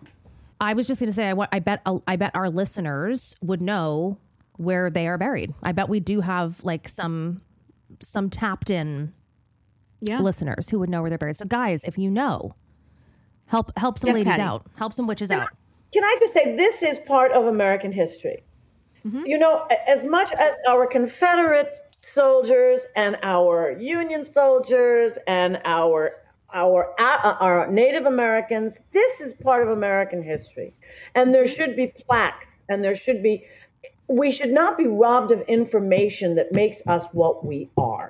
I was just going to say, I, wa- I bet, I bet our listeners would know where they are buried. I bet we do have like some, some tapped in Yeah. listeners who would know where they're buried. So guys, if you know, help, help some Yes, ladies Patty. out, help some witches out. Can I just say this is part of American history? You know, a- as much as our Confederate soldiers and our Union soldiers and our our uh, our Native Americans, this is part of American history, and there should be plaques, and there should be. We should not be robbed of information that makes us what we are.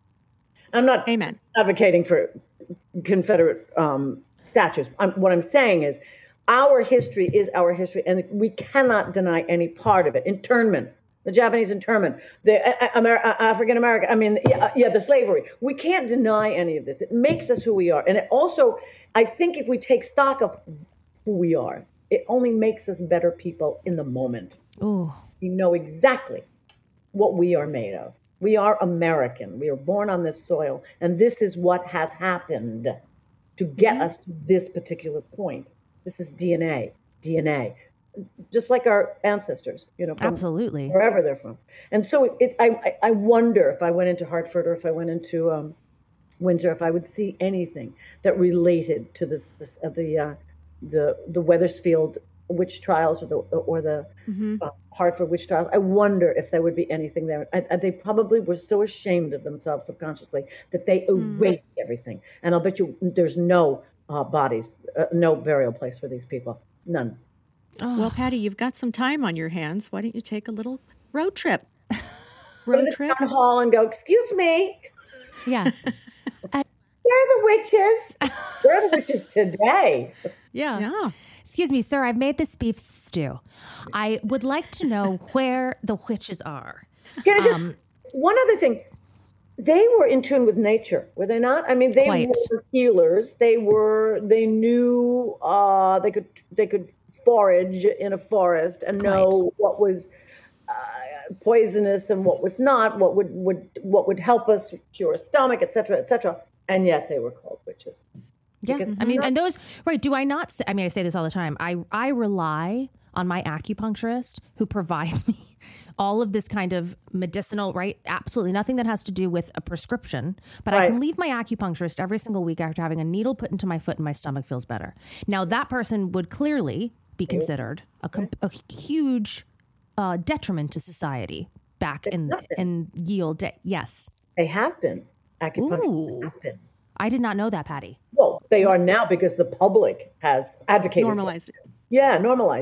I'm not Amen. advocating for Confederate um, statues. I'm, what I'm saying is our history is our history, and we cannot deny any part of it. Internment, the Japanese internment, the uh, Amer- uh, African American, I mean, yeah, uh, yeah, the slavery. We can't deny any of this. It makes us who we are. And it also, I think if we take stock of who we are, it only makes us better people in the moment. Ooh. We know exactly what we are made of. We are American. We are born on this soil, and this is what has happened to get us to this particular point. This is D N A, D N A, just like our ancestors, you know, from Absolutely. wherever they're from. And so it, it, I, I wonder if I went into Hartford or if I went into um, Windsor, if I would see anything that related to this, this uh, the uh, the the Wethersfield witch trials or the or the Mm-hmm. uh, Hartford witch trials. I wonder if there would be anything there. I, I, they probably were so ashamed of themselves subconsciously that they erased everything. And I'll bet you there's no uh, bodies, uh, no burial place for these people. None. Well, Patty, you've got some time on your hands. Why don't you take a little road trip? Go Road to the trip? town hall and go, excuse me, Yeah. where are the witches? Where are the witches today? Yeah. Yeah. Excuse me, sir, I've made this beef stew. I would like to know where the witches are. Can I just, Um, one other thing. They were in tune with nature, were they not? I mean, they Quite. were healers. They were. They knew. Uh, they could. They could forage in a forest and know what was uh, poisonous and what was not. What would would what would help us cure a stomach, et cetera, et cetera. And yet they were called witches. Yeah, Because- I mean, and those, right, do I not, say, I mean, I say this all the time. I, I rely on my acupuncturist who provides me all of this kind of medicinal, right? Absolutely nothing that has to do with a prescription, but I Right. can leave my acupuncturist every single week after having a needle put into my foot and my stomach feels better. Now that person would clearly be considered a, com- a huge uh, detriment to society back in, in ye olde day. Yes. They have been acupuncture. Ooh. Have been. I did not know that, Patty. Well, they are now because the public has advocated. for it. Normalized it. Yeah, normalized it.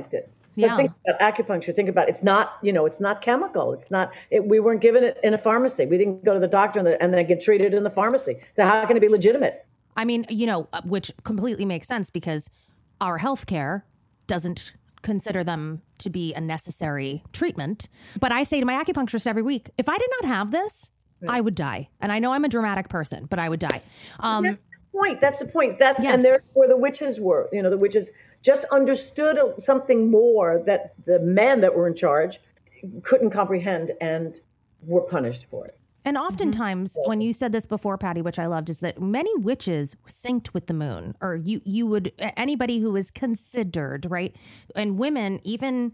But Yeah. think about acupuncture. Think about it's not, you know, it's not chemical. It's not, it, we weren't given it in a pharmacy. We didn't go to the doctor and, the, and then get treated in the pharmacy. So how can it be legitimate? I mean, you know, uh, which completely makes sense because our healthcare doesn't consider them to be a necessary treatment. But I say to my acupuncturist every week, if I did not have this, I would die. And I know I'm a dramatic person, but I would die. Um, That's the point. That's the point. That's Yes. and there's where the witches were. You know, the witches just understood something more that the men that were in charge couldn't comprehend and were punished for it. And oftentimes, mm-hmm. when you said this before, Patty, which I loved, is that many witches synced with the moon, or you you would anybody who was considered, right? And women, even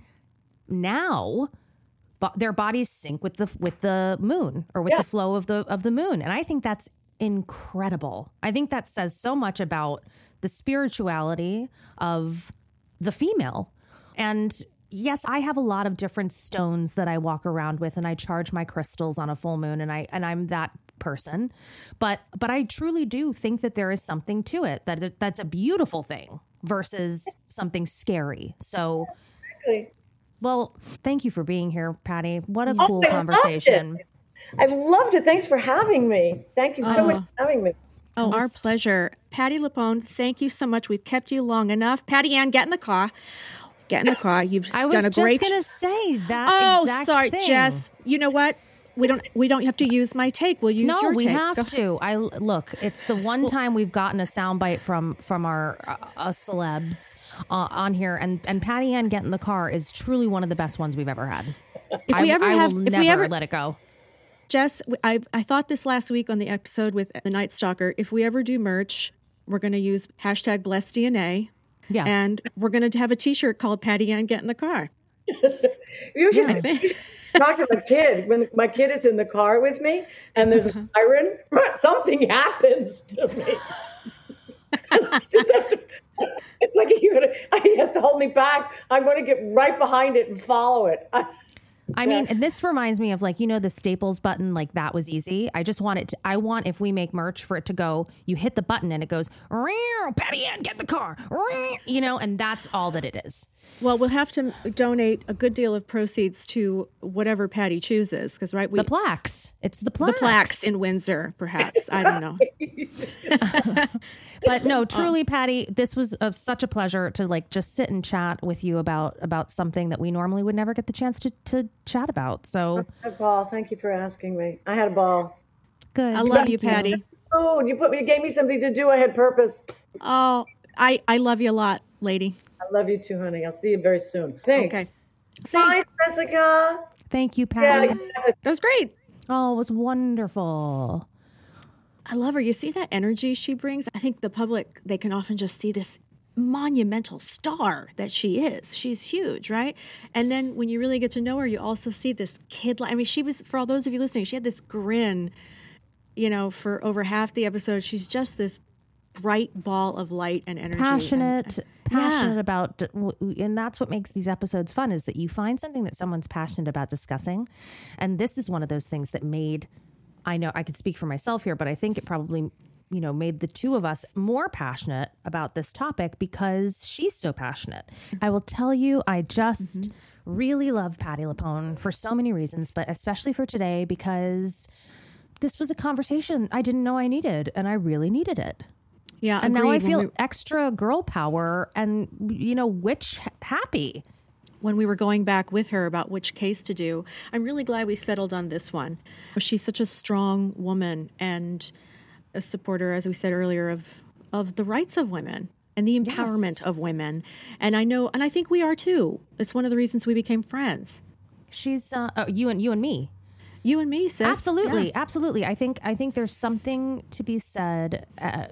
now, but their bodies sync with the with the moon or with Yeah. the flow of the of the moon, and I think that's incredible. I think that says so much about the spirituality of the female. And yes, I have a lot of different stones that I walk around with, and I charge my crystals on a full moon, and I and I'm that person. But but I truly do think that there is something to it, that it, that's a beautiful thing versus something scary. So, Exactly. well, thank you for being here, Patty. What a Oh, cool I loved conversation. it. I loved it. Thanks for having me. Thank you so Oh. much for having me. Oh, our Just- pleasure. Patty LuPone, thank you so much. We've kept you long enough. Patty Ann, get in the car. Get in the car. You've I was done a just great gonna say that. Oh, exact sorry, thing. Jess. You know what? We don't we don't have to use my take. We'll use No, your we take. have Go- to. I look. It's the one time we've gotten a soundbite from from our uh, uh, celebs uh, on here, and and Patty Ann Get in the Car is truly one of the best ones we've ever had. If I, we ever I have will if never we ever let it go. Jess, I I thought this last week on the episode with the Night Stalker. If we ever do merch, we're going to use hashtag Blessed D N A, Yeah, and we're going to have a T-shirt called Patty Ann Get in the Car. You should I think. talk to my kid when my kid is in the car with me and there's a siren. Something happens to me. Just have to, it's like you're gonna. He has to hold me back. I'm going to get right behind it and follow it. I, I mean, and this reminds me of like, you know, the Staples button, like that was easy. I just want it to, I want, if we make merch, for it to go, you hit the button and it goes, "Rear, Patty Ann, get in the car," rear, you know, and that's all that it is. Well, we'll have to donate a good deal of proceeds to whatever Patty chooses, because right, we The plaques. It's the the plaques. plaques in Windsor, perhaps. I don't know. But no, truly, Patty, this was uh, such a pleasure to like just sit and chat with you about about something that we normally would never get the chance to, to chat about. So I had a ball. Thank you for asking me. I had a ball. good. I love you, Patty. Oh, you put me. You gave me something to do. I had purpose. Oh, I I love you a lot, lady. I love you too, honey. I'll see you very soon. Thanks. Okay. Bye, Jessica. Thank you, Patty. Yeah, That was great. Oh, it was wonderful. I love her. You see that energy she brings? I think the public, they can often just see this monumental star that she is. She's huge, right? And then when you really get to know her, you also see this kid. I mean, she was, for all those of you listening, she had this grin, you know, for over half the episode. She's just this bright ball of light and energy. Passionate, And- passionate Yeah. about, and that's what makes these episodes fun, is that you find something that someone's passionate about discussing. And this is one of those things that made, I know I could speak for myself here, but I think it probably, you know, made the two of us more passionate about this topic because she's so passionate. I will tell you, I just Mm-hmm. really love Patty LuPone for so many reasons, but especially for today because this was a conversation I didn't know I needed, and I really needed it. Yeah. And now I agreed. When feel we- extra girl power and, you know, witch happy. when we were going back with her about which case to do, I'm really glad we settled on this one. She's such a strong woman and a supporter, as we said earlier, of of the rights of women and the empowerment Yes. of women. And I know, and I think we are too. It's one of the reasons we became friends. She's uh, uh, you and you and me. You and me, sis. Absolutely, Yeah. absolutely. I think I think there's something to be said uh,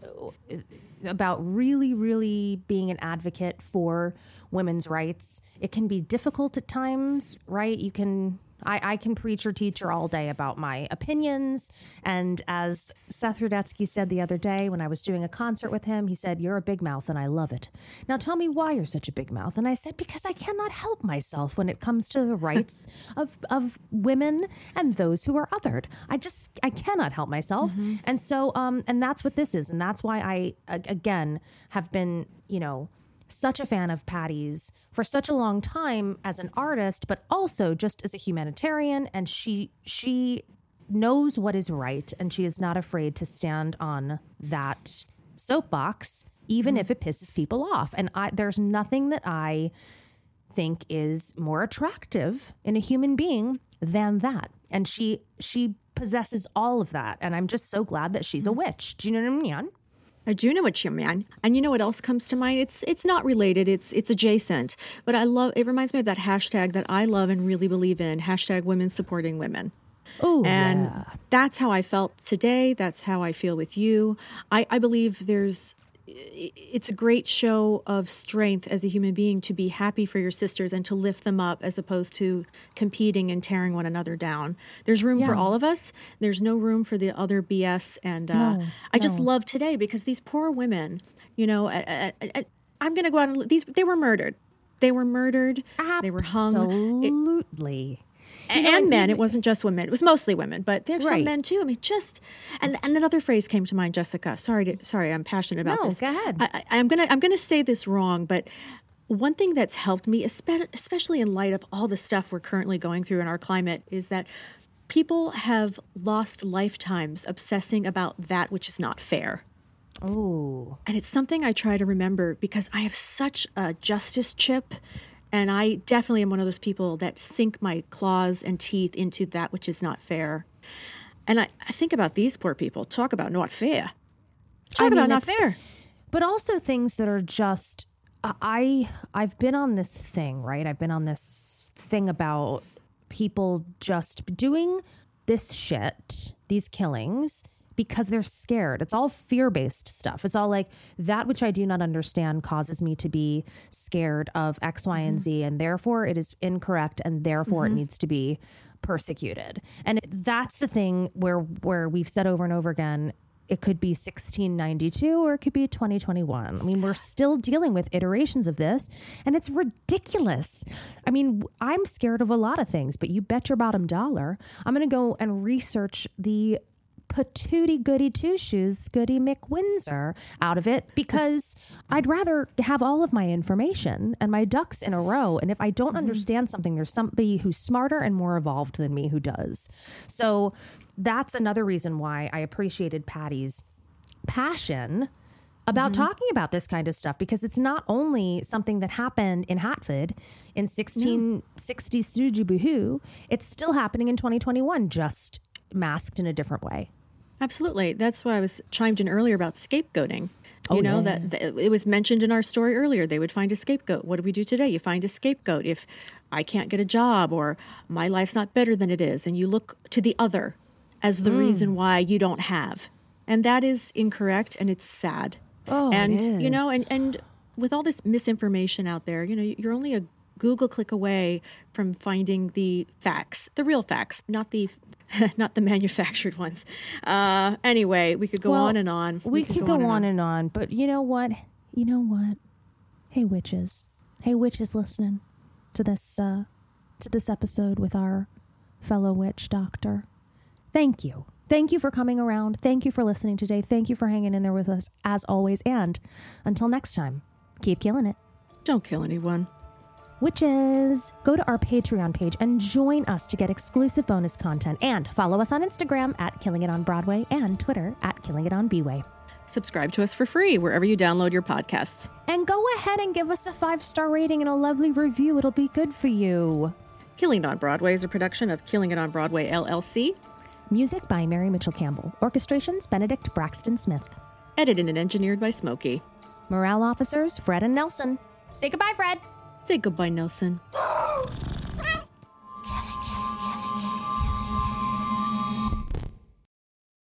about really, really being an advocate for women's rights. It can be difficult at times, right? You can. I, I can preach or teach her all day about my opinions. And as Seth Rudetsky said the other day when I was doing a concert with him, he said, "You're a big mouth and I love it. Now tell me why you're such a big mouth." And I said, "Because I cannot help myself when it comes to the rights of, of women and those who are othered. I just, I cannot help myself." Mm-hmm. And so, um, and that's what this is. And that's why I, a- again, have been, you know, such a fan of Patty's for such a long time as an artist, but also just as a humanitarian. And she she knows what is right, and she is not afraid to stand on that soapbox, even mm-hmm. if it pisses people off. And I, there's nothing that I think is more attractive in a human being than that. And she she possesses all of that. And I'm just so glad that she's a witch. Do you know what I mean? I do know what you mean. And you know what else comes to mind? It's it's not related. It's it's adjacent. But I love, it reminds me of that hashtag that I love and really believe in, hashtag women supporting women. Oh, and yeah. That's how I felt today. That's how I feel with you. I, I believe there's, it's a great show of strength as a human being to be happy for your sisters and to lift them up as opposed to competing and tearing one another down. There's room yeah. for all of us. There's no room for the other B S. And uh, no, I just no. love today because these poor women, you know, I, I, I, I'm going to go out and these, they were murdered. They were murdered. Absolutely. They were hung. Absolutely. You know, and, and men. Even, it wasn't just women. It was mostly women, but there's right. some men too. I mean, just and, and another phrase came to mind, Jessica. Sorry, to, sorry, I'm passionate about no, this. Go ahead. I, I, I'm gonna I'm gonna say this wrong, but one thing that's helped me, especially in light of all the stuff we're currently going through in our climate, is that people have lost lifetimes obsessing about that which is not fair. Oh, and it's something I try to remember because I have such a justice chip. And I definitely am one of those people that sink my claws and teeth into that which is not fair. And I, I think about these poor people. Talk about not fair. Talk I mean, about not fair. But also things that are just, I, I've been on this thing, right? I've been on this thing about people just doing this shit, these killings, because they're scared. It's all fear-based stuff. It's all like, that which I do not understand causes me to be scared of X, Y, and Z, and therefore it is incorrect, and therefore mm-hmm. it needs to be persecuted. And it, that's the thing where where we've said over and over again, it could be sixteen ninety-two or it could be twenty twenty-one. I mean, we're still dealing with iterations of this, and it's ridiculous. I mean, I'm scared of a lot of things, but you bet your bottom dollar I'm going to go and research the patootie goody two shoes goody McWindsor out of it, because I'd rather have all of my information and my ducks in a row. And if I don't mm-hmm. understand something, there's somebody who's smarter and more evolved than me who does. So that's another reason why I appreciated Patty's passion about mm-hmm. talking about this kind of stuff, because it's not only something that happened in Hatford in sixteen sixty Sujubuhu, it's still happening in twenty twenty-one, just masked in a different way. Absolutely. That's why I was chimed in earlier about scapegoating. You oh, know, yeah. that, that it was mentioned in our story earlier. They would find a scapegoat. What do we do today? You find a scapegoat if I can't get a job or my life's not better than it is. And you look to the other as the mm. reason why you don't have. And that is incorrect, and it's sad. Oh, and, it is. you know, and, and with all this misinformation out there, you know, you're only a Google click away from finding the facts, the real facts, not the not the manufactured ones. Uh, anyway, we could go well, on and on. We, we could, could go, go on, on and on, but you know what? You know what? Hey, witches. Hey, witches listening to this uh, to this episode with our fellow witch doctor. Thank you. Thank you for coming around. Thank you for listening today. Thank you for hanging in there with us as always. And until next time, keep killing it. Don't kill anyone. Witches, go to our Patreon page and join us to get exclusive bonus content, and follow us on Instagram at Killing It On Broadway and Twitter at Killing It On B-Way. Subscribe to us for free wherever you download your podcasts. And go ahead and give us a five-star rating and a lovely review. It'll be good for you. Killing It On Broadway is a production of Killing It On Broadway, L L C. Music by Mary Mitchell Campbell. Orchestrations, Benedict Braxton Smith. Edited and engineered by Smokey. Morale officers, Fred and Nelson. Say goodbye, Fred. Say goodbye, Nelson.